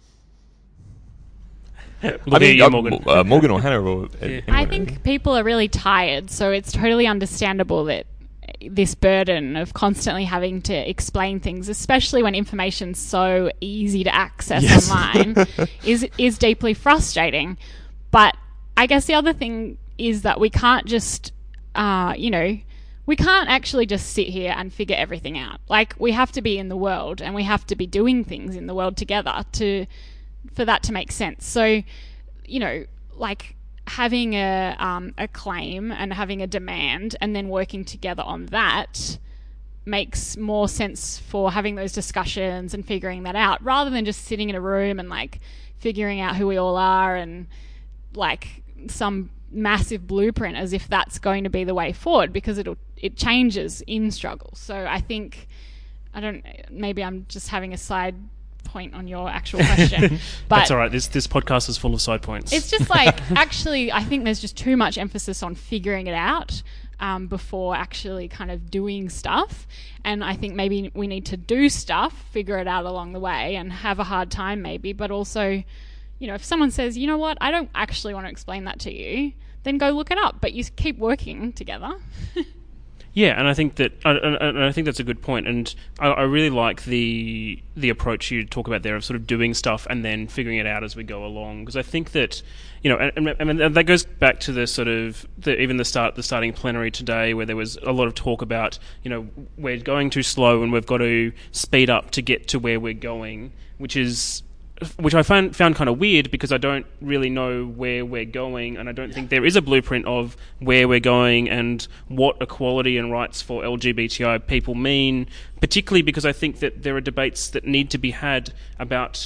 I mean, Morgan or Hannah or I think people are really tired, so it's totally understandable that this burden of constantly having to explain things, especially when information's so easy to access online, is deeply frustrating. But I guess the other thing is that we can't just we can't actually just sit here and figure everything out. Like, we have to be in the world, and we have to be doing things in the world together for that to make sense. So, like, having a claim and having a demand and then working together on that makes more sense for having those discussions and figuring that out, rather than just sitting in a room and, like, figuring out who we all are and, like, some massive blueprint as if that's going to be the way forward, because it changes in struggle. So I think, maybe I'm just having a side point on your actual question. But that's all right. This podcast is full of side points. It's just like, actually, I think there's just too much emphasis on figuring it out before actually kind of doing stuff. And I think maybe we need to do stuff, figure it out along the way, and have a hard time maybe, but also, if someone says, you know what, I don't actually want to explain that to you, then go look it up. But you keep working together. Yeah, and I think that's a good point, and I really like the approach you talk about there of sort of doing stuff and then figuring it out as we go along. Because I think that, and that goes back to the sort of the starting plenary today, where there was a lot of talk about, we're going too slow and we've got to speed up to get to where we're going, which I found kind of weird, because I don't really know where we're going, and I don't think there is a blueprint of where we're going and what equality and rights for LGBTI people mean, particularly because I think that there are debates that need to be had about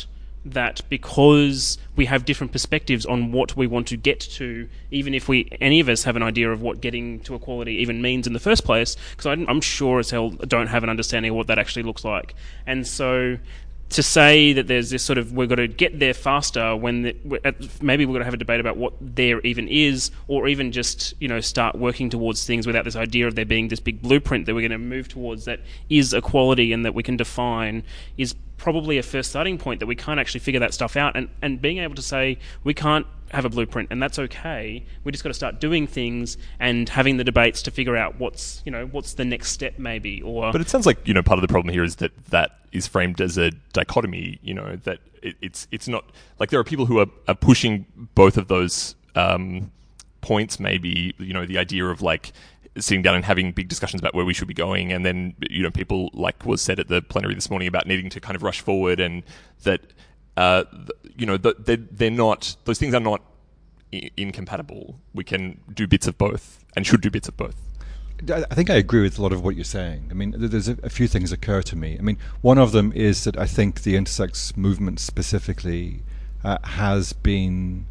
that because we have different perspectives on what we want to get to, even if any of us have an idea of what getting to equality even means in the first place, because I'm sure as hell don't have an understanding of what that actually looks like. And so to say that there's this sort of we've got to get there faster when maybe we're going to have a debate about what there even is, or even just start working towards things without this idea of there being this big blueprint that we're going to move towards that is equality and that we can define, is probably a first starting point that we can't actually figure that stuff out, and being able to say we can't have a blueprint and that's okay, we just got to start doing things and having the debates to figure out what's the next step maybe. But it sounds like part of the problem here is that is framed as a dichotomy, that it's not like there are people who are pushing both of those points, maybe the idea of like sitting down and having big discussions about where we should be going, and then people, like was said at the plenary this morning, about needing to kind of rush forward, and that they're not, those things are not incompatible. We can do bits of both and should do bits of both. I think I agree with a lot of what you're saying. I mean, there's a few things occur to me. I mean, one of them is that I think the intersex movement specifically has been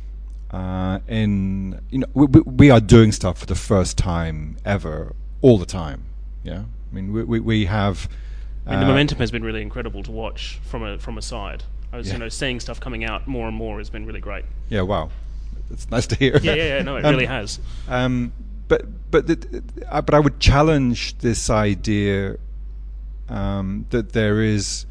we are doing stuff for the first time ever, all the time. Yeah, I mean, we have. The momentum has been really incredible to watch from a side. I was, seeing stuff coming out more and more has been really great. Yeah, wow, it's nice to hear. Yeah, no, it really has. But I would challenge this idea that there is,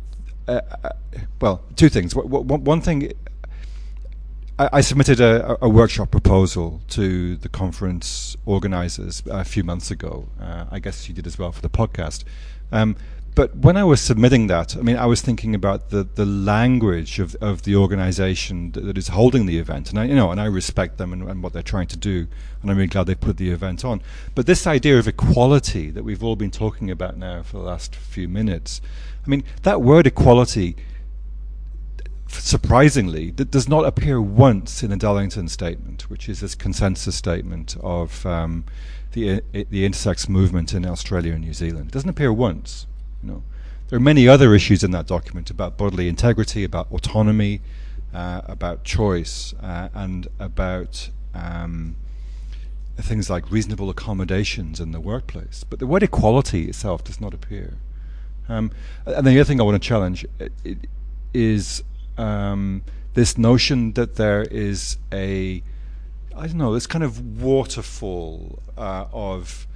two things. One thing, I submitted a workshop proposal to the conference organisers a few months ago. I guess you did as well for the podcast. But when I was submitting that, I mean, I was thinking about the language of the organisation that is holding the event, and I respect them and what they're trying to do, and I'm really glad they put the event on. But this idea of equality that we've all been talking about now for the last few minutes, I mean, that word equality, surprisingly, that does not appear once in the Darlington Statement, which is this consensus statement of the intersex movement in Australia and New Zealand. It doesn't appear once. There are many other issues in that document about bodily integrity, about autonomy, about choice, and about things like reasonable accommodations in the workplace. But the word equality itself does not appear. And the other thing I want to challenge is this notion that there is this kind of waterfall of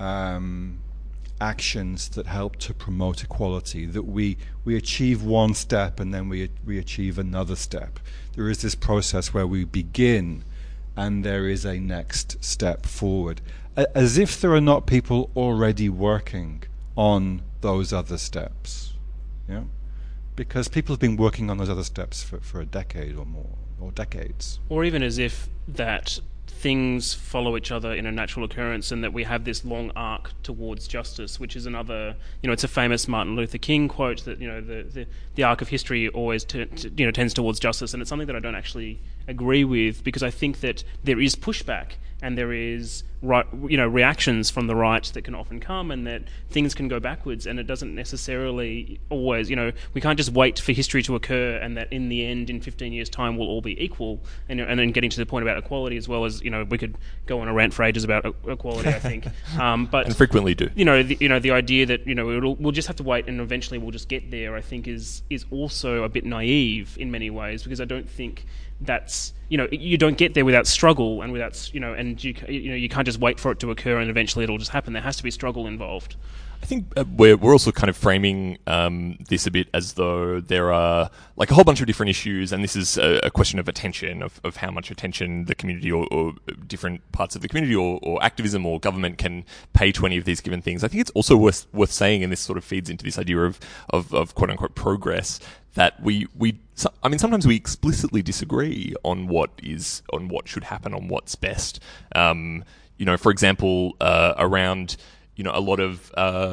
actions that help to promote equality, that we achieve one step and then we achieve another step. There is this process where we begin and there is a next step forward, as if there are not people already working on those other steps. Yeah, because people have been working on those other steps for a decade or more, or decades. Or even as if that things follow each other in a natural occurrence, and that we have this long arc towards justice, which is another, it's a famous Martin Luther King quote that, the arc of history always tends towards justice, and it's something that I don't actually agree with, because I think that there is pushback and there is reactions from the right that can often come, and that things can go backwards, and it doesn't necessarily always, we can't just wait for history to occur and that in the end, in 15 years' time, we'll all be equal. And then getting to the point about equality as well, as we could go on a rant for ages about equality, I think. But and frequently do. The idea that we'll just have to wait and eventually we'll just get there, I think is also a bit naive in many ways, because I don't think that's you don't get there without struggle and without and you can't just wait for it to occur and eventually it'll just happen. There has to be struggle involved. I think we're also kind of framing this a bit as though there are like a whole bunch of different issues, and this is a question of attention, of how much attention the community or different parts of the community or activism or government can pay to any of these given things. I think it's also worth saying, and this sort of feeds into this idea of quote unquote progress, that sometimes we explicitly disagree on what should happen, on what's best. For example, around a lot of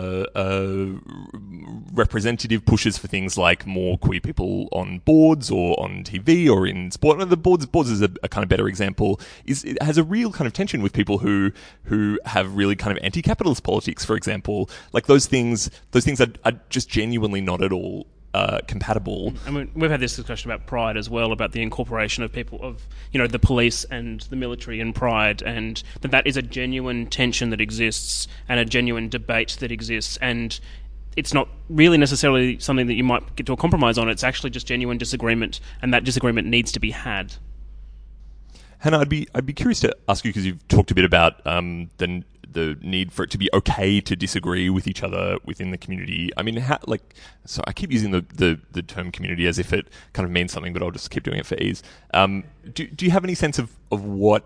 representative pushes for things like more queer people on boards or on TV or in sport. The boards is a kind of better example. It has a real kind of tension with people who have really kind of anti-capitalist politics, for example. Like those things are just genuinely not at all compatible. I mean, we've had this discussion about Pride as well, about the incorporation of people of, the police and the military in Pride, and that is a genuine tension that exists and a genuine debate that exists, and it's not really necessarily something that you might get to a compromise on. It's actually just genuine disagreement, and that disagreement needs to be had. Hannah, I'd be curious to ask you, because you've talked a bit about the need for it to be okay to disagree with each other within the community. I mean, so I keep using the term community as if it kind of means something, but I'll just keep doing it for ease. Do you have any sense of what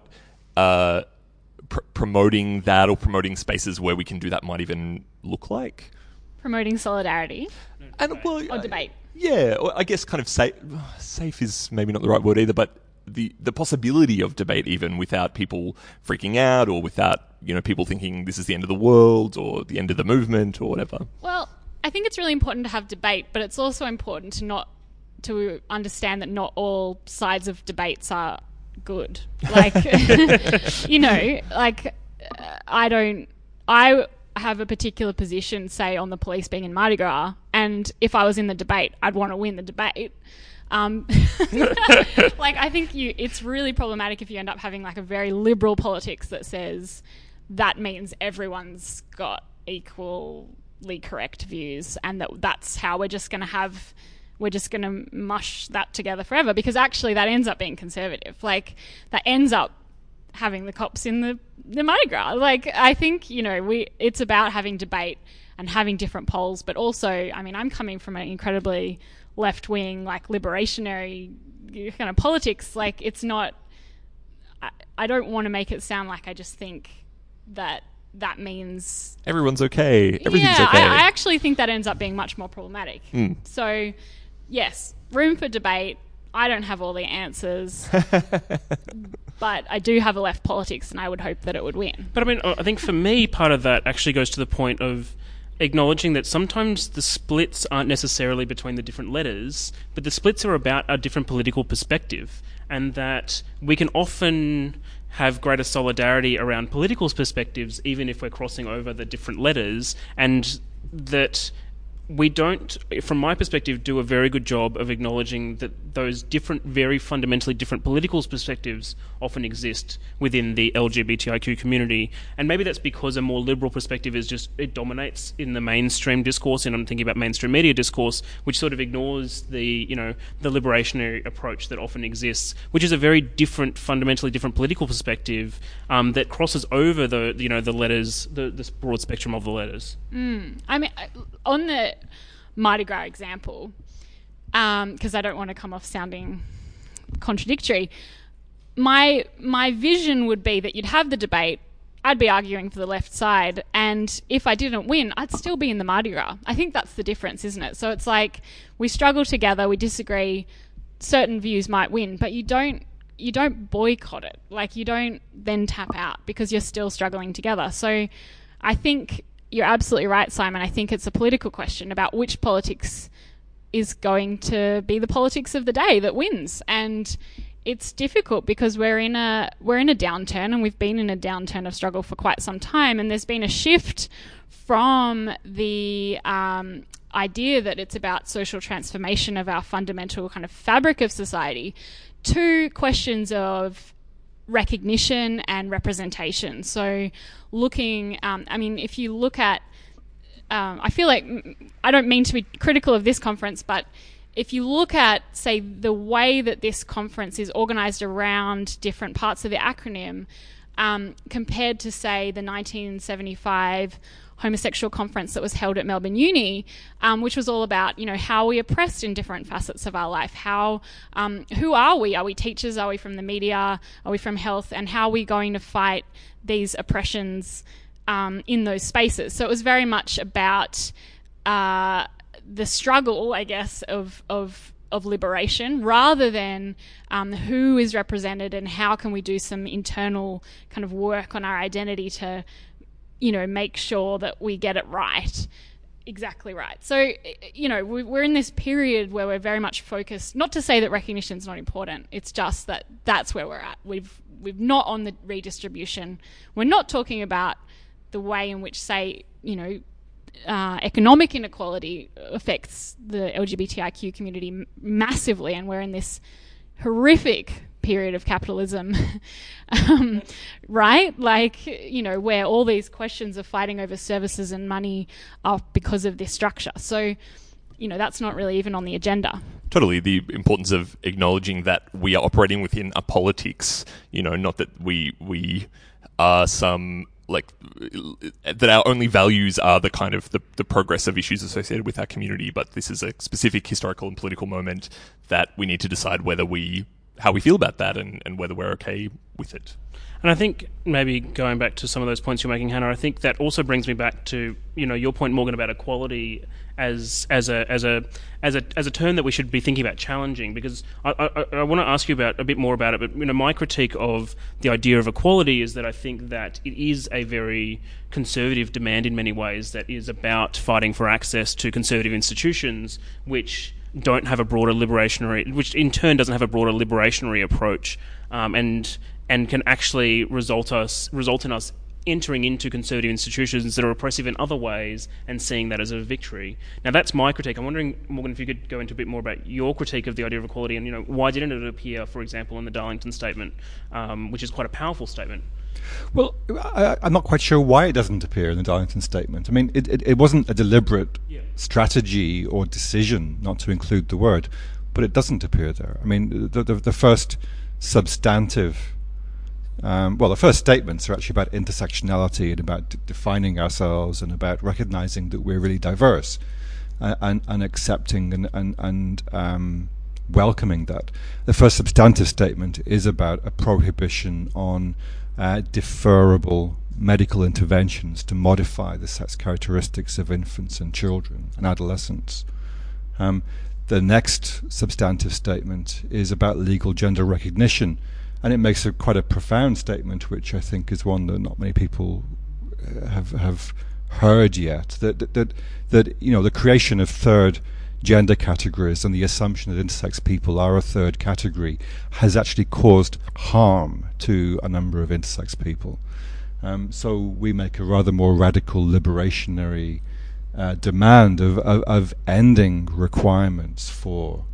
promoting that or promoting spaces where we can do that might even look like? Promoting solidarity or debate. Yeah, or I guess kind of safe is maybe not the right word either, but the possibility of debate even without people freaking out or without, people thinking this is the end of the world or the end of the movement or whatever. Well, I think it's really important to have debate, but it's also important to understand that not all sides of debates are good. I have a particular position, say, on the police being in Mardi Gras, and if I was in the debate, I'd want to win the debate. I think it's really problematic if you end up having a very liberal politics that says that means everyone's got equally correct views, and that's how we're just going to mush that together forever, because actually that ends up being conservative. That ends up having the cops in the Mardi Gras. I think, it's about having debate and having different poles, but also, I mean, I'm coming from an incredibly left-wing, liberationary kind of politics. It's not... I don't want to make it sound like I just think that means... everyone's okay. Everything's okay. I actually think that ends up being much more problematic. So, yes, room for debate. I don't have all the answers. But I do have a left politics, and I would hope that it would win. But I mean, I think for me, part of that actually goes to the point of acknowledging that sometimes the splits aren't necessarily between the different letters, but the splits are about a different political perspective, and that we can often have greater solidarity around political perspectives even if we're crossing over the different letters, and that we don't, from my perspective, do a very good job of acknowledging that those different, very fundamentally different political perspectives often exist within the LGBTIQ community. And maybe that's because a more liberal perspective it dominates in the mainstream discourse, and I'm thinking about mainstream media discourse, which sort of ignores the liberationary approach that often exists, which is a very different, fundamentally different political perspective that crosses over the letters, the broad spectrum of the letters. I mean, on the Mardi Gras example, because I don't want to come off sounding contradictory, my vision would be that you'd have the debate, I'd be arguing for the left side, and if I didn't win, I'd still be in the Mardi Gras. I think that's the difference, isn't it? So it's we struggle together, we disagree, certain views might win, but you don't boycott it. You don't then tap out because you're still struggling together. So I think you're absolutely right, Simon. I think it's a political question about which politics is going to be the politics of the day that wins. And it's difficult because we're in a downturn, and we've been in a downturn of struggle for quite some time, and there's been a shift from the idea that it's about social transformation of our fundamental kind of fabric of society to questions of recognition and representation. So looking, if you look at, I feel like, I don't mean to be critical of this conference, but if you look at, say, the way that this conference is organised around different parts of the acronym, compared to, say, the 1975 homosexual conference that was held at Melbourne Uni, which was all about, how we oppressed in different facets of our life. Who are we? Are we teachers? Are we from the media? Are we from health? And how are we going to fight these oppressions in those spaces? So it was very much about the struggle, I guess, of liberation, rather than who is represented and how can we do some internal kind of work on our identity to make sure that we get it right, exactly right. So, we're in this period where we're very much focused, not to say that recognition is not important, it's just that that's where we're at. We've not on the redistribution. We're not talking about the way in which, say, economic inequality affects the LGBTIQ community massively, and we're in this horrific period of capitalism, right? Like, you know, where all these questions of fighting over services and money are because of this structure. So, you know, that's not really even on the agenda. Totally. The importance of acknowledging that we are operating within a politics, you know, not that we are some, like, that our only values are the kind of the progressive issues associated with our community, but this is a specific historical and political moment that we need to decide how we feel about that and whether we're okay with it. And I think maybe going back to some of those points you're making, Hannah, I think that also brings me back to, you know, your point, Morgan, about equality as a term that we should be thinking about challenging, because I want to ask you a bit more about it. But, you know, my critique of the idea of equality is that I think that it is a very conservative demand in many ways that is about fighting for access to conservative institutions which don't have a broader which in turn doesn't have a broader liberationary approach, and can actually result in us entering into conservative institutions that are oppressive in other ways and seeing that as a victory. Now, that's my critique. I'm wondering, Morgan, if you could go into a bit more about your critique of the idea of equality, and, you know, why didn't it appear, for example, in the Darlington Statement, which is quite a powerful statement? Well, I'm not quite sure why it doesn't appear in the Darlington Statement. I mean, it wasn't a deliberate strategy or decision not to include the word, but it doesn't appear there. I mean, the first substantive, the first statements are actually about intersectionality and about defining ourselves and about recognizing that we're really diverse and accepting and welcoming that. The first substantive statement is about a prohibition on deferrable medical interventions to modify the sex characteristics of infants and children and adolescents. The next substantive statement is about legal gender recognition, and it makes quite a profound statement, which I think is one that not many people have heard yet. That you know, the creation of third gender categories and the assumption that intersex people are a third category has actually caused harm to a number of intersex people. So we make a rather more radical liberationary demand of ending requirements for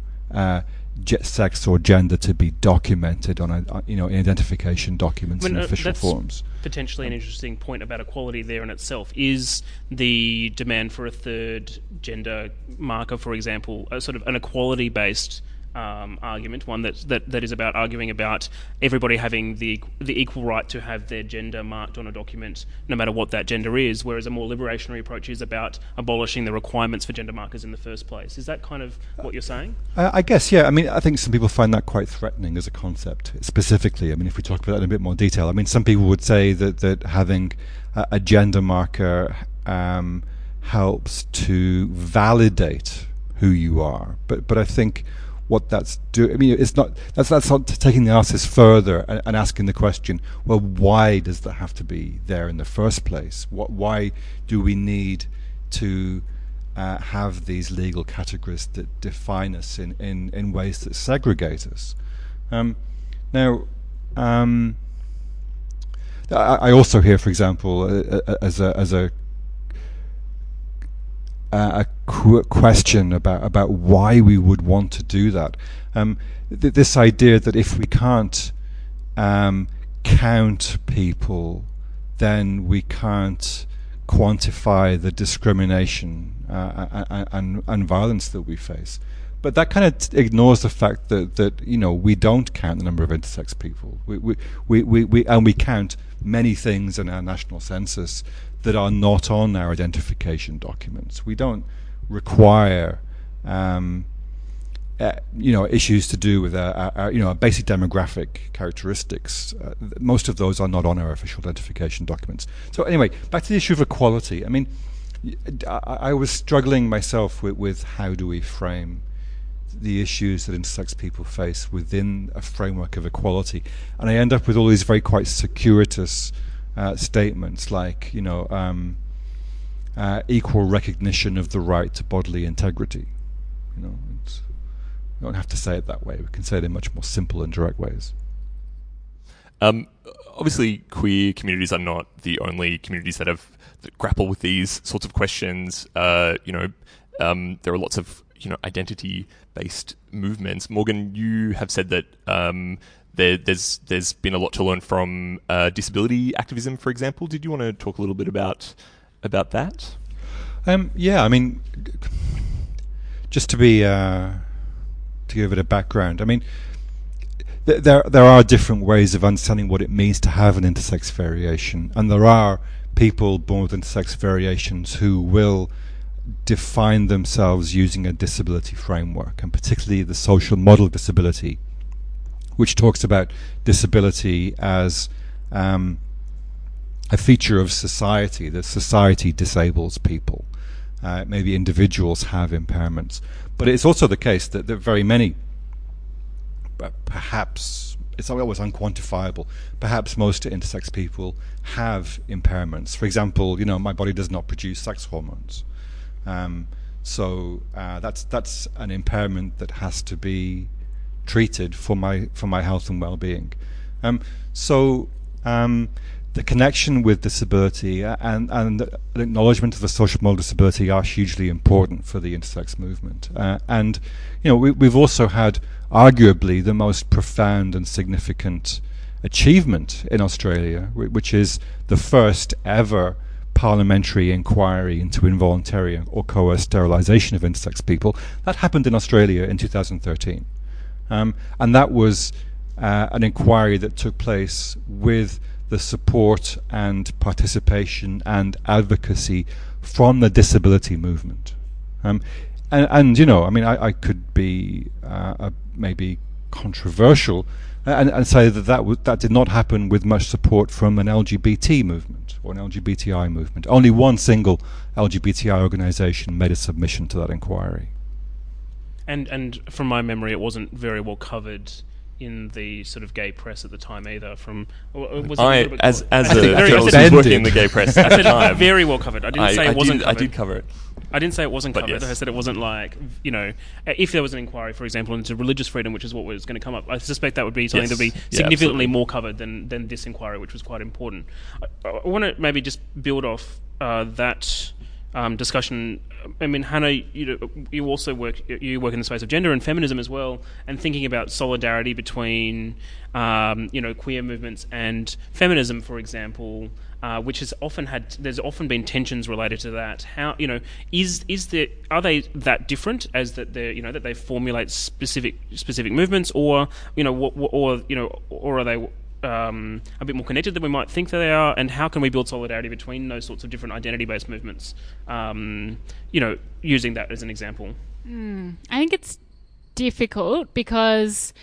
sex or gender to be documented on in identification documents and official forms. Potentially an interesting point about equality there in itself is the demand for a third gender marker, for example, a sort of an equality-based argument, one that is about arguing about everybody having the equal right to have their gender marked on a document, no matter what that gender is, whereas a more liberationary approach is about abolishing the requirements for gender markers in the first place. Is that kind of what you're saying? I guess, yeah. I mean, I think some people find that quite threatening as a concept, specifically. I mean, if we talk about that in a bit more detail, I mean, some people would say that having a gender marker helps to validate who you are, but I think what that's doing, I mean, it's not, that's not taking the analysis further and asking the question, well, why does that have to be there in the first place? Why do we need to have these legal categories that define us in ways that segregate us? Now, I also hear, for example, as a question about why we would want to do that. This idea that if we can't count people, then we can't quantify the discrimination and violence that we face. But that kind of ignores the fact that you know, we don't count the number of intersex people. We count many things in our national census that are not on our identification documents. We don't require, issues to do with our basic demographic characteristics. Most of those are not on our official identification documents. So anyway, back to the issue of equality. I mean, I was struggling myself with how do we frame the issues that intersex people face within a framework of equality, and I end up with all these very quite circuitous statements like, equal recognition of the right to bodily integrity. You know, we don't have to say it that way. We can say it in much more simple and direct ways. Obviously, queer communities are not the only communities that grapple with these sorts of questions. There are lots of identity-based movements. Morgan, you have said that there's been a lot to learn from disability activism, for example. Did you want to talk a little bit about that? Yeah, I mean, just to give it a background. I mean, there are different ways of understanding what it means to have an intersex variation, and there are people born with intersex variations who will define themselves using a disability framework, and particularly the social model of disability, which talks about disability as a feature of society, that society disables people. Maybe individuals have impairments, but it's also the case that very many, perhaps it's always unquantifiable, perhaps most intersex people have impairments. For example, my body does not produce sex hormones. So that's an impairment that has to be treated for my health and well-being. The connection with disability and the acknowledgement of the social model disability are hugely important for the intersex movement. We've also had arguably the most profound and significant achievement in Australia, which is the first ever parliamentary inquiry into involuntary or coerced sterilisation of intersex people. That happened in Australia in 2013. And that was an inquiry that took place with the support and participation and advocacy from the disability movement. I could be maybe controversial and say that did not happen with much support from an LGBT movement or an LGBTI movement. Only one single LGBTI organisation made a submission to that inquiry. And from my memory, it wasn't very well covered in the sort of gay press at the time either. As a journalist who's working in the gay press at the time, very well covered. I didn't say it wasn't covered. I did cover it. I didn't say it wasn't covered. Yes. I said it wasn't if there was an inquiry, for example, into religious freedom, which is what was going to come up, I suspect that would be something that would be significantly more covered than this inquiry, which was quite important. I want to maybe just build off that discussion. I mean, Hannah, you also work in the space of gender and feminism as well, and thinking about solidarity between queer movements and feminism, for example, which has there's often been tensions related to that. How are they that different as that that they formulate specific movements, or are they a bit more connected than we might think that they are, and how can we build solidarity between those sorts of different identity-based movements, using that as an example? I think it's difficult because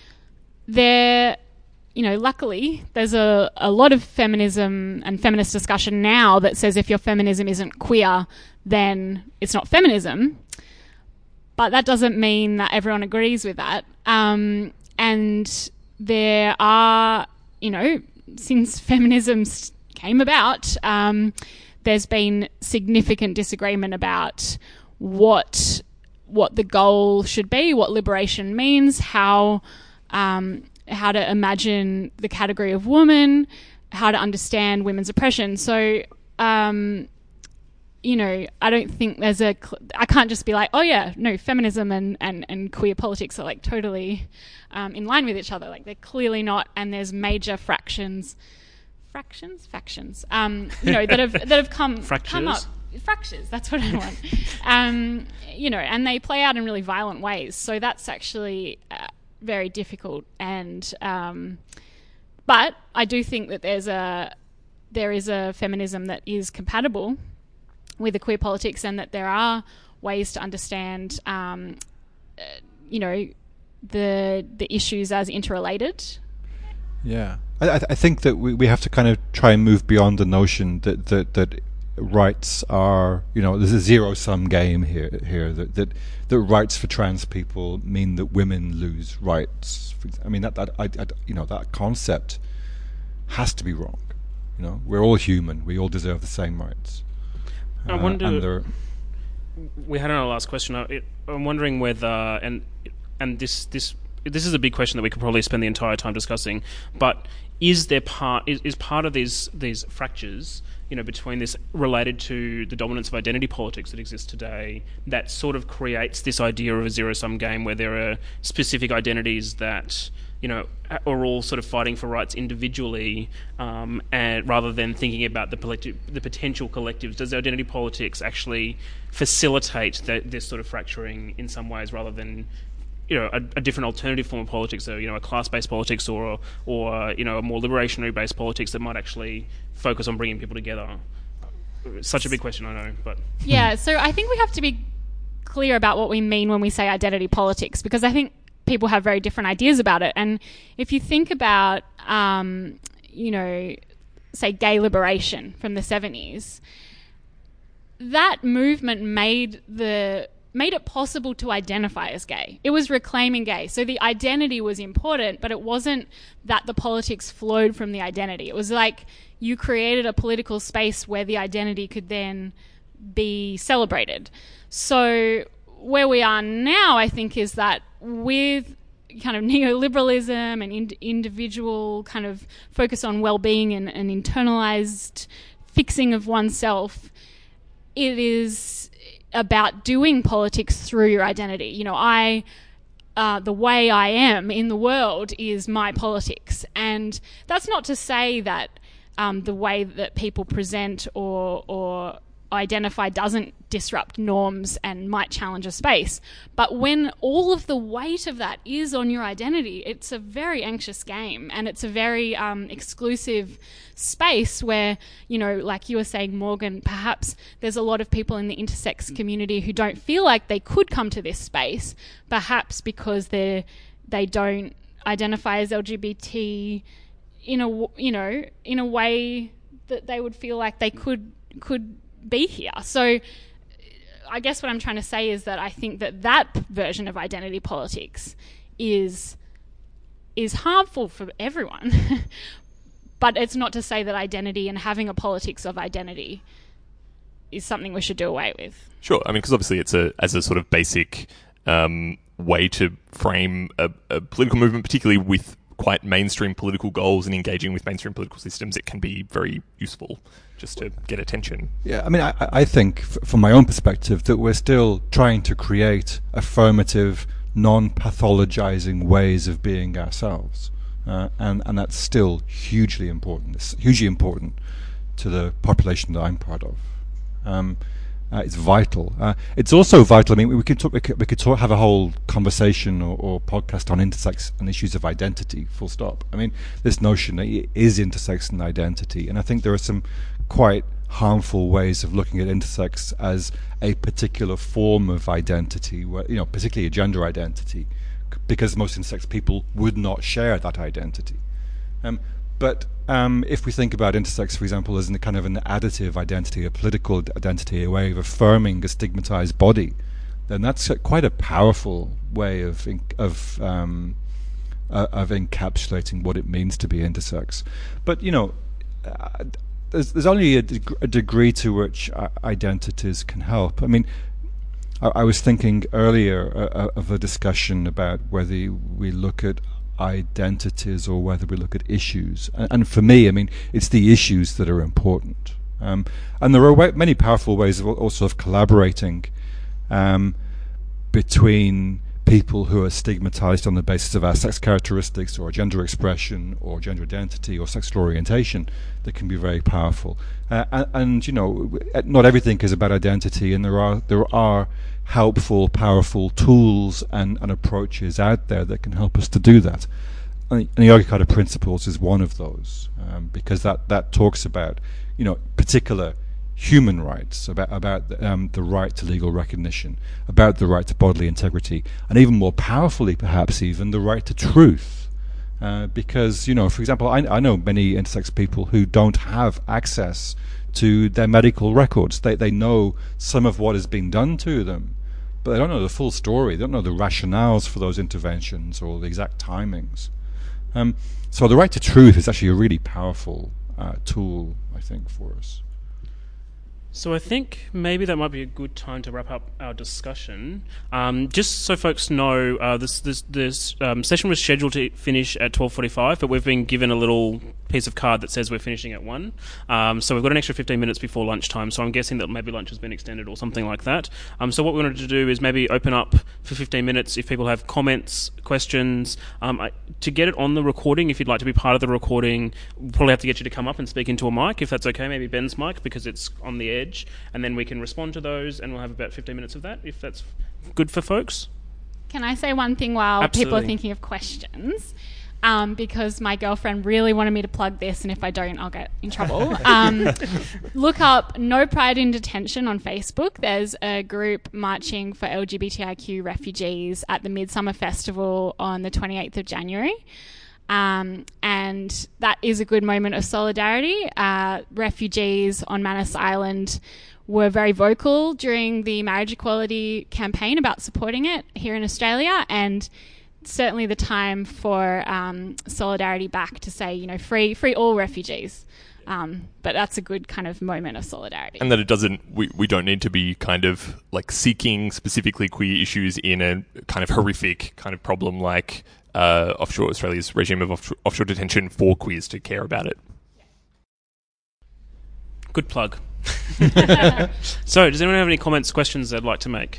luckily there's a lot of feminism and feminist discussion now that says if your feminism isn't queer, then it's not feminism. But that doesn't mean that everyone agrees with that. And there are, since feminism came about, there's been significant disagreement about what the goal should be, what liberation means, how to imagine the category of woman, how to understand women's oppression. So, I don't think there's I can't just be like, oh yeah, no, feminism and queer politics are like totally in line with each other. Like they're clearly not, and there's major factions, that have come up. Fractures, that's what I want. And they play out in really violent ways. So that's actually very difficult. And but I do think that there is a feminism that is compatible with the queer politics, and that there are ways to understand, the issues as interrelated. Yeah, I think that we have to kind of try and move beyond the notion that rights are, there's a zero-sum game here. That rights for trans people mean that women lose rights. I mean that concept has to be wrong. We're all human. We all deserve the same rights. I wonder. We had our last question. I'm wondering whether, and this this is a big question that we could probably spend the entire time discussing, but is part of these fractures, between this related to the dominance of identity politics that exists today, that sort of creates this idea of a zero-sum game where there are specific identities that are all sort of fighting for rights individually, and rather than thinking about the potential collectives. Does identity politics actually facilitate this sort of fracturing in some ways, rather than a different alternative form of politics, so a class-based politics or a more liberationary-based politics that might actually focus on bringing people together? Such a big question, I know, but yeah. So I think we have to be clear about what we mean when we say identity politics, because I think people have very different ideas about it. And if you think about, say, gay liberation from the 70s, that movement made it possible to identify as gay. It was reclaiming gay. So the identity was important, but it wasn't that the politics flowed from the identity. It was like you created a political space where the identity could then be celebrated. So where we are now, I think, is that with kind of neoliberalism and individual kind of focus on well-being and internalized fixing of oneself, it is about doing politics through your identity. The way I am in the world is my politics. And that's not to say that the way that people present or identify doesn't disrupt norms and might challenge a space. But when all of the weight of that is on your identity, it's a very anxious game, and it's a very exclusive space where, like you were saying, Morgan, perhaps there's a lot of people in the intersex community who don't feel like they could come to this space, perhaps because they don't identify as LGBT in a way that they would feel like they could be here. So I guess what I'm trying to say is that I think that version of identity politics is harmful for everyone. But it's not to say that identity and having a politics of identity is something we should do away with. Sure. I mean, because obviously it's as a sort of basic way to frame a political movement, particularly with quite mainstream political goals and engaging with mainstream political systems, it can be very useful just to get attention. Yeah, I mean, I think from my own perspective that we're still trying to create affirmative, non-pathologizing ways of being ourselves. And that's still hugely important. It's hugely important to the population that I'm part of. It's vital. It's also vital. I mean, we could have a whole conversation or podcast on intersex and issues of identity. Full stop. I mean, this notion that it is intersex and identity, and I think there are some quite harmful ways of looking at intersex as a particular form of identity, where, particularly a gender identity, because most intersex people would not share that identity. But if we think about intersex, for example, as a kind of an additive identity, a political identity, a way of affirming a stigmatized body, then that's quite a powerful way of encapsulating what it means to be intersex. But there's only a degree to which identities can help. I mean, I was thinking earlier of a discussion about whether we look at identities or whether we look at issues. And for me, I mean, it's the issues that are important. And there are many powerful ways of also of collaborating between people who are stigmatized on the basis of our sex characteristics or gender expression or gender identity or sexual orientation that can be very powerful. And not everything is about identity, and there are helpful, powerful tools and approaches out there that can help us to do that. And the Yoga Code of Principles is one of those, because that talks about particular human rights, about the right to legal recognition, about the right to bodily integrity, and even more powerfully, perhaps even the right to truth. Because for example, I know many intersex people who don't have access to their medical records. They know some of what has been done to them, but they don't know the full story. They don't know the rationales for those interventions or the exact timings. So the right to truth is actually a really powerful tool, I think, for us. So I think maybe that might be a good time to wrap up our discussion. Just so folks know, this session was scheduled to finish at 12:45, but we've been given a little piece of card that says we're finishing at 1. So we've got an extra 15 minutes before lunchtime, so I'm guessing that maybe lunch has been extended or something like that. So what we wanted to do is maybe open up for 15 minutes if people have comments, questions. To get it on the recording, if you'd like to be part of the recording, we'll probably have to get you to come up and speak into a mic, if that's okay, maybe Ben's mic, because it's on the edge. And then we can respond to those, and we'll have about 15 minutes of that, if that's good for folks. Can I say one thing while Absolutely. people are thinking of questions? Because my girlfriend really wanted me to plug this, and if I don't, I'll get in trouble. Look up No Pride in Detention on Facebook. There's a group marching for LGBTIQ refugees at the Midsummer Festival on the 28th of January. And that is a good moment of solidarity. Refugees on Manus Island were very vocal during the marriage equality campaign about supporting it here in Australia, and certainly the time for solidarity back to say, free all refugees. But that's a good kind of moment of solidarity. And that it doesn't, we don't need to be kind of like seeking specifically queer issues in a kind of horrific kind of problem like offshore Australia's regime of offshore detention for queers to care about it. Good plug. So, does anyone have any comments, questions they'd like to make?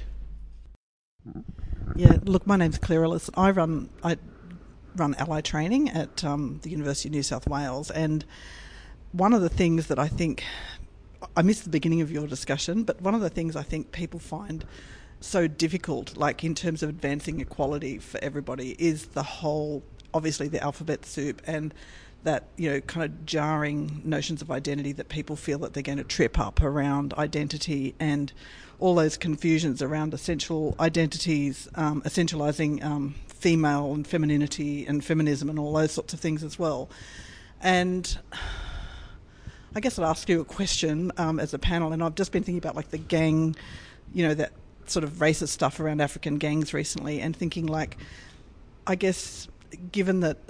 Yeah, look, my name's Claire Ellis. I run ally training at the University of New South Wales, and one of the things that I think, I missed the beginning of your discussion, but one of the things I think people find so difficult, like in terms of advancing equality for everybody, is the whole, obviously the alphabet soup and that, kind of jarring notions of identity that people feel that they're going to trip up around identity, and all those confusions around essential identities, essentialising female and femininity and feminism and all those sorts of things as well. And I guess I'd ask you a question as a panel, and I've just been thinking about like the gang, that sort of racist stuff around African gangs recently, and thinking like, I guess given that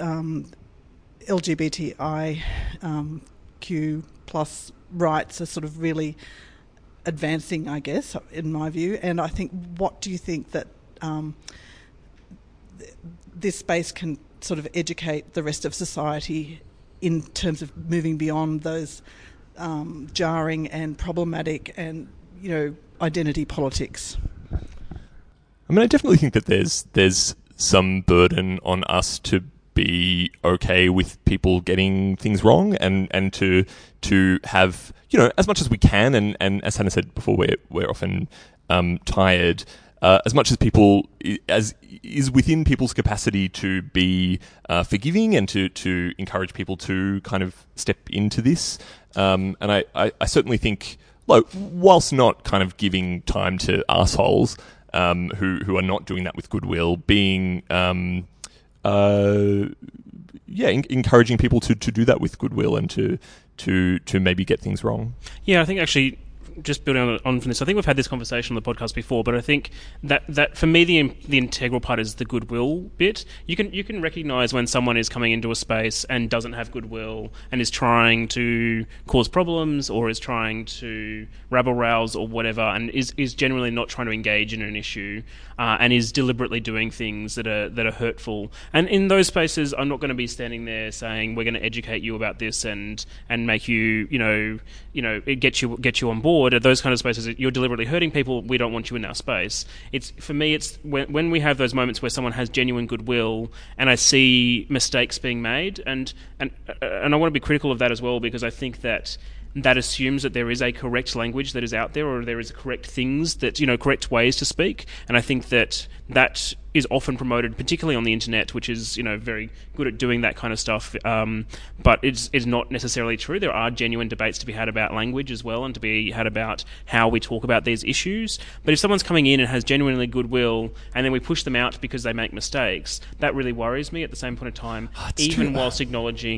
LGBTIQ plus rights are sort of really advancing, I guess, in my view, and I think, what do you think that this space can sort of educate the rest of society in terms of moving beyond those jarring and problematic and, identity politics? I mean, I definitely think that there's some burden on us to be okay with people getting things wrong, and to have, as much as we can, and as Hannah said before, we're often tired, as much as people, as is within people's capacity to be forgiving and to encourage people to kind of step into this. And I certainly think, look, whilst not kind of giving time to arseholes who are not doing that with goodwill, being encouraging people to do that with goodwill and to maybe get things wrong. Yeah, I think actually, just building on from this, I think we've had this conversation on the podcast before, but I think that for me the integral part is the goodwill bit. You can recognise when someone is coming into a space and doesn't have goodwill and is trying to cause problems or is trying to rabble-rouse or whatever, and is generally not trying to engage in an issue, and is deliberately doing things that are hurtful. And in those spaces, I'm not going to be standing there saying we're going to educate you about this and make you get you on board. At those kind of spaces, you're deliberately hurting people. We don't want you in our space. It's when we have those moments where someone has genuine goodwill, and I see mistakes being made, and I want to be critical of that as well, because I think that assumes that there is a correct language that is out there, or there is correct things that, correct ways to speak. And I think that is often promoted, particularly on the internet, which is, very good at doing that kind of stuff. But it's not necessarily true. There are genuine debates to be had about language as well, and to be had about how we talk about these issues. But if someone's coming in and has genuinely goodwill, and then we push them out because they make mistakes, that really worries me at the same point of time, even whilst acknowledging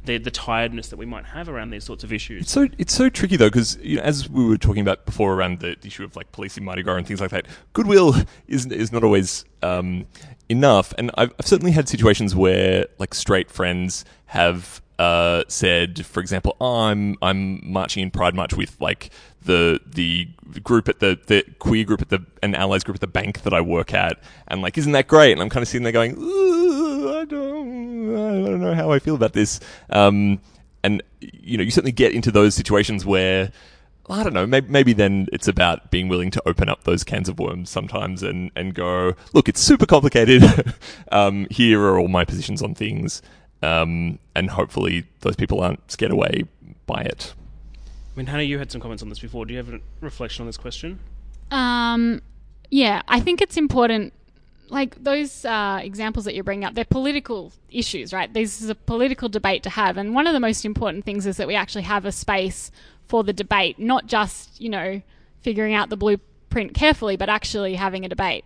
the tiredness that we might have around these sorts of issues. It's so tricky though, because as we were talking about before around the issue of like policing Mardi Gras and things like that, goodwill is not always enough. And I've certainly had situations where like straight friends have said, for example, I'm marching in Pride March with like the group at the queer group at and allies group at the bank that I work at, and like, isn't that great? And I'm kind of sitting there going, I don't know how I feel about this. And you certainly get into those situations where, I don't know, maybe then it's about being willing to open up those cans of worms sometimes and go, look, it's super complicated. Here are all my positions on things. And hopefully those people aren't scared away by it. I mean, Hannah, you had some comments on this before. Do you have a reflection on this question? Yeah, I think it's important. Like those examples that you bring up, they're political issues, right? This is a political debate to have. And one of the most important things is that we actually have a space for the debate, not just, figuring out the blueprint carefully, but actually having a debate.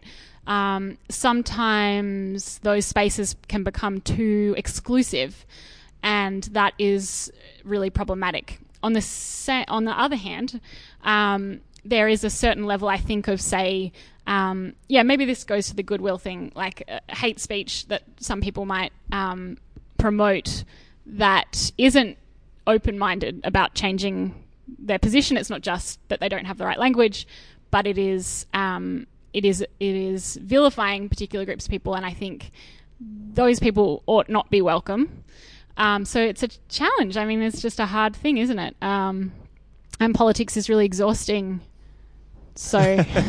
Sometimes those spaces can become too exclusive, and that is really problematic. On the other hand, there is a certain level, I think, of, say, maybe this goes to the goodwill thing, like hate speech that some people might promote that isn't open-minded about changing their position. It's not just that they don't have the right language, but it is vilifying particular groups of people, and I think those people ought not be welcome. So it's a challenge. I mean, it's just a hard thing, isn't it? And politics is really exhausting. So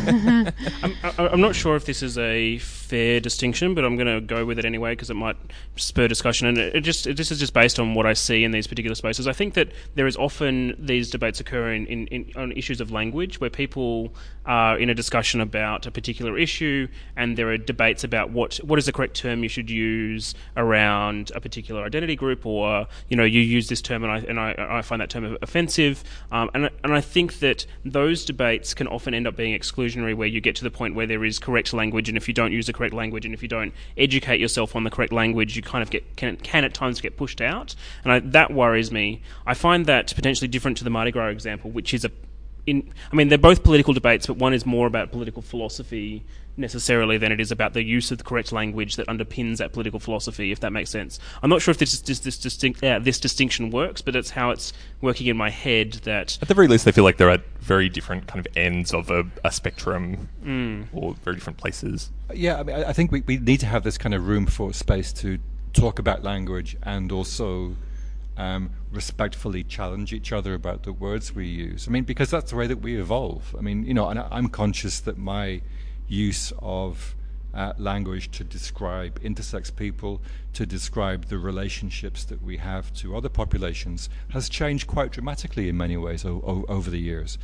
I'm not sure if this is a fair distinction, but I'm going to go with it anyway because it might spur discussion. And this is just based on what I see in these particular spaces. I think that there is often these debates occurring on issues of language where people are in a discussion about a particular issue, and there are debates about what is the correct term you should use around a particular identity group, or you use this term and I find that term offensive. And I think that those debates can often end up being exclusionary, where you get to the point where there is correct language, and if you don't use the correct language and if you don't educate yourself on the correct language, you kind of can at times get pushed out, and that worries me. I find that potentially different to the Mardi Gras example, which is they're both political debates, but one is more about political philosophy necessarily than it is about the use of the correct language that underpins that political philosophy, if that makes sense. I'm not sure if this distinction works, but it's how it's working in my head. That at the very least, they feel like they're at very different kind of ends of a spectrum, or very different places. Yeah, I mean, I think we need to have this kind of room for space to talk about language and also respectfully challenge each other about the words we use. I mean, because that's the way that we evolve. I mean, and I'm conscious that my use of language to describe intersex people, to describe the relationships that we have to other populations, has changed quite dramatically in many ways over the years.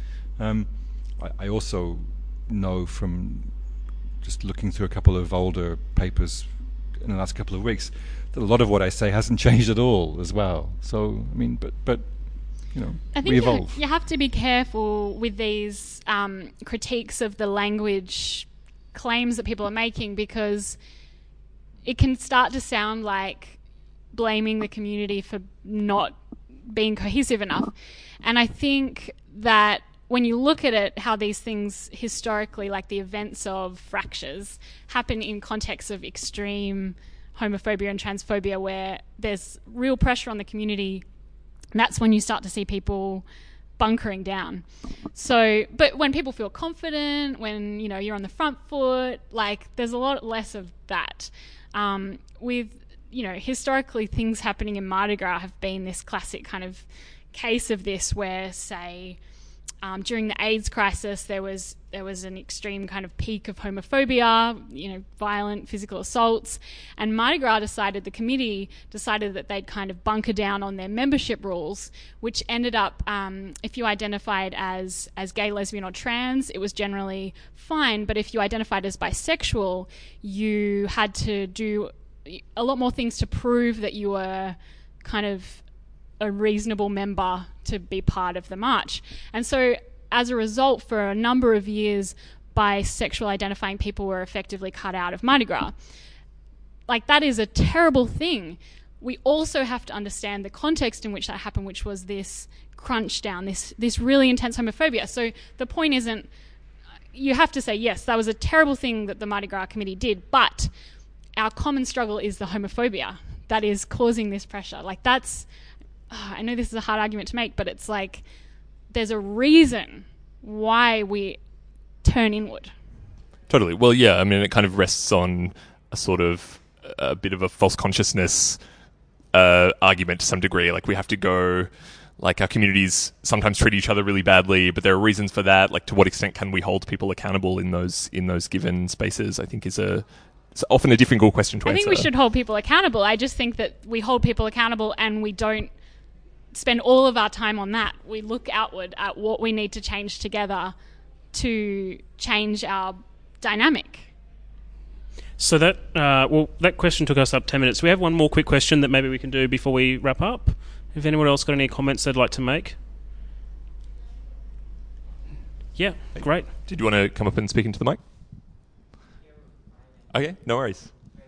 I also know from just looking through a couple of older papers in the last couple of weeks that a lot of what I say hasn't changed at all as well. So, I mean, but I think we evolve. You have to be careful with these critiques of the language claims that people are making, because it can start to sound like blaming the community for not being cohesive enough. And I think that when you look at it, how these things historically, like the events of fractures, happen in contexts of extreme homophobia and transphobia, where there's real pressure on the community, that's when you start to see people bunkering down. So, but when people feel confident, when you're on the front foot, like there's a lot less of that. With historically, things happening in Mardi Gras have been this classic kind of case of this, where say during the AIDS crisis, there was an extreme kind of peak of homophobia, violent physical assaults, and the committee decided that they'd kind of bunker down on their membership rules, which ended up, if you identified as gay, lesbian, or trans, it was generally fine, but if you identified as bisexual, you had to do a lot more things to prove that you were kind of a reasonable member to be part of the march. And so as a result, for a number of years, bisexual identifying people were effectively cut out of Mardi Gras. Like, that is a terrible thing. we also have to understand the context in which that happened, which was this crunch down, this really intense homophobia. So the point isn't, you have to say, yes, that was a terrible thing that the Mardi Gras committee did, but our common struggle is the homophobia that is causing this pressure. Like that's, I know this is a hard argument to make, but it's like there's a reason why we turn inward. Totally. Well, yeah, I mean, it kind of rests on a sort of a bit of a false consciousness argument to some degree. Like we have to go, like our communities sometimes treat each other really badly, but there are reasons for that. Like to what extent can we hold people accountable in those given spaces, I think it's often a difficult question to answer. I think we should hold people accountable. I just think that we hold people accountable and we don't spend all of our time on that. We look outward at what we need to change together to change our dynamic. So that question took us up 10 minutes. We have one more quick question that maybe we can do before we wrap up. If anyone else got any comments they'd like to make? Yeah, great. Did you want to come up and speak into the mic? Okay, no worries.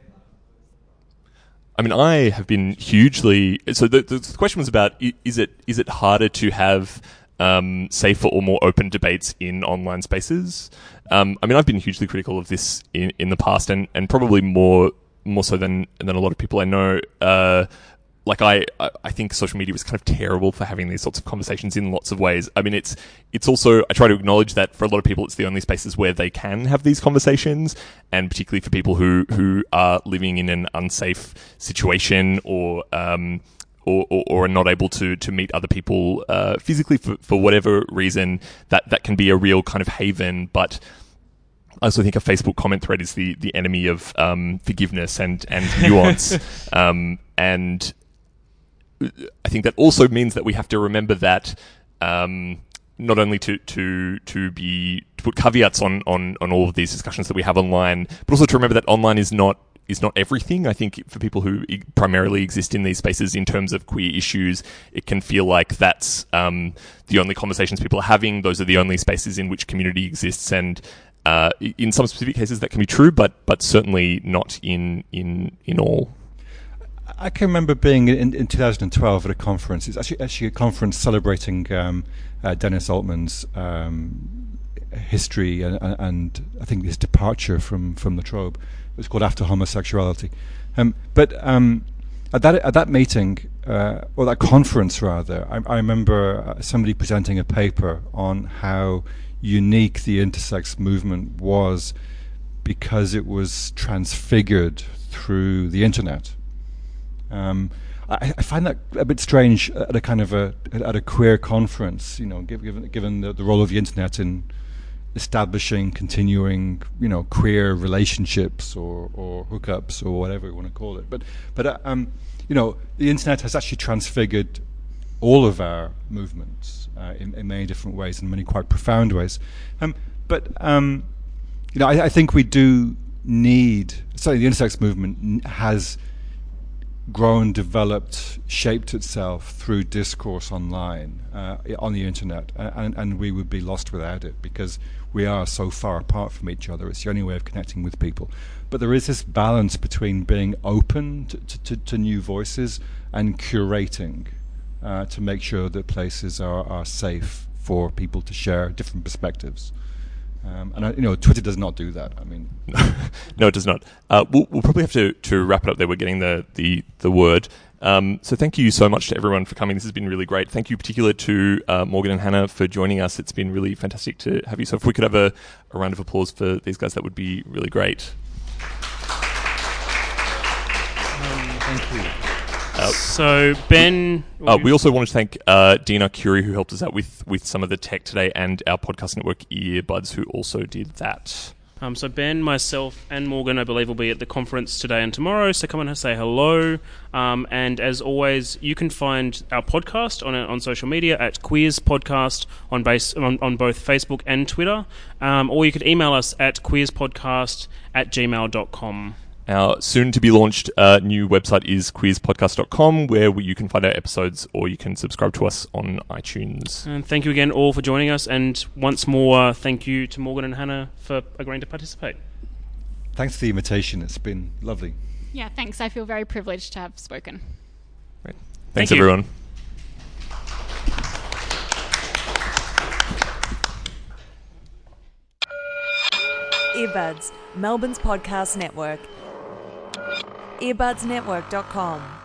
I mean, I have been hugely... So the question was about, is it harder to have safer or more open debates in online spaces? I mean, I've been hugely critical of this in the past, and probably more so than a lot of people I know. Like I think social media was kind of terrible for having these sorts of conversations in lots of ways. I mean, it's also, I try to acknowledge that for a lot of people, it's the only spaces where they can have these conversations, and particularly for people who are living in an unsafe situation or are not able to meet other people physically for whatever reason, that can be a real kind of haven. But I also think a Facebook comment thread is the enemy of forgiveness and nuance. And I think that also means that we have to remember that not only to put caveats on all of these discussions that we have online, but also to remember that online is not everything. I think for people who primarily exist in these spaces in terms of queer issues, it can feel like that's the only conversations people are having. Those are the only spaces in which community exists, and in some specific cases that can be true, but certainly not in all. I can remember being in 2012 at a conference. It's actually a conference celebrating Dennis Altman's history and I think his departure from La Trobe. It was called After Homosexuality. But at that meeting, or that conference rather, I remember somebody presenting a paper on how unique the intersex movement was because it was transfigured through the internet. I find that a bit strange at a kind of at a queer conference, you know, given the role of the internet in establishing, continuing, you know, queer relationships or hookups or whatever you want to call it. But you know, the internet has actually transfigured all of our movements in many different ways, in many quite profound ways. But you know, I think we do need. Certainly, the intersex movement has grown, developed, shaped itself through discourse online, on the internet, and we would be lost without it because we are so far apart from each other. It's the only way of connecting with people. But there is this balance between being open to new voices and curating to make sure that places are safe for people to share different perspectives. And you know, Twitter does not do that. I mean, no, it does not. We'll probably have to wrap it up there. We're getting the word. So thank you so much to everyone for coming. This has been really great. Thank you particularly to Morgan and Hannah for joining us. It's been really fantastic to have you. So if we could have a round of applause for these guys, that would be really great. thank you. So Ben, we also want to thank Dina Curie, who helped us out with some of the tech today, and our podcast network Earbuds, who also did that. So Ben, myself, and Morgan, I believe, will be at the conference today and tomorrow. So come and say hello. And as always, you can find our podcast on social media at Queers Podcast on both Facebook and Twitter. Or you could email us at queerspodcast@gmail.com. Our soon-to-be-launched new website is queerspodcast.com, where you can find our episodes or you can subscribe to us on iTunes. And thank you again all for joining us. And once more, thank you to Morgan and Hannah for agreeing to participate. Thanks for the invitation. It's been lovely. Yeah, thanks. I feel very privileged to have spoken. Thanks, Thank you. everyone. Earbuds, Melbourne's podcast network. earbudsnetwork.com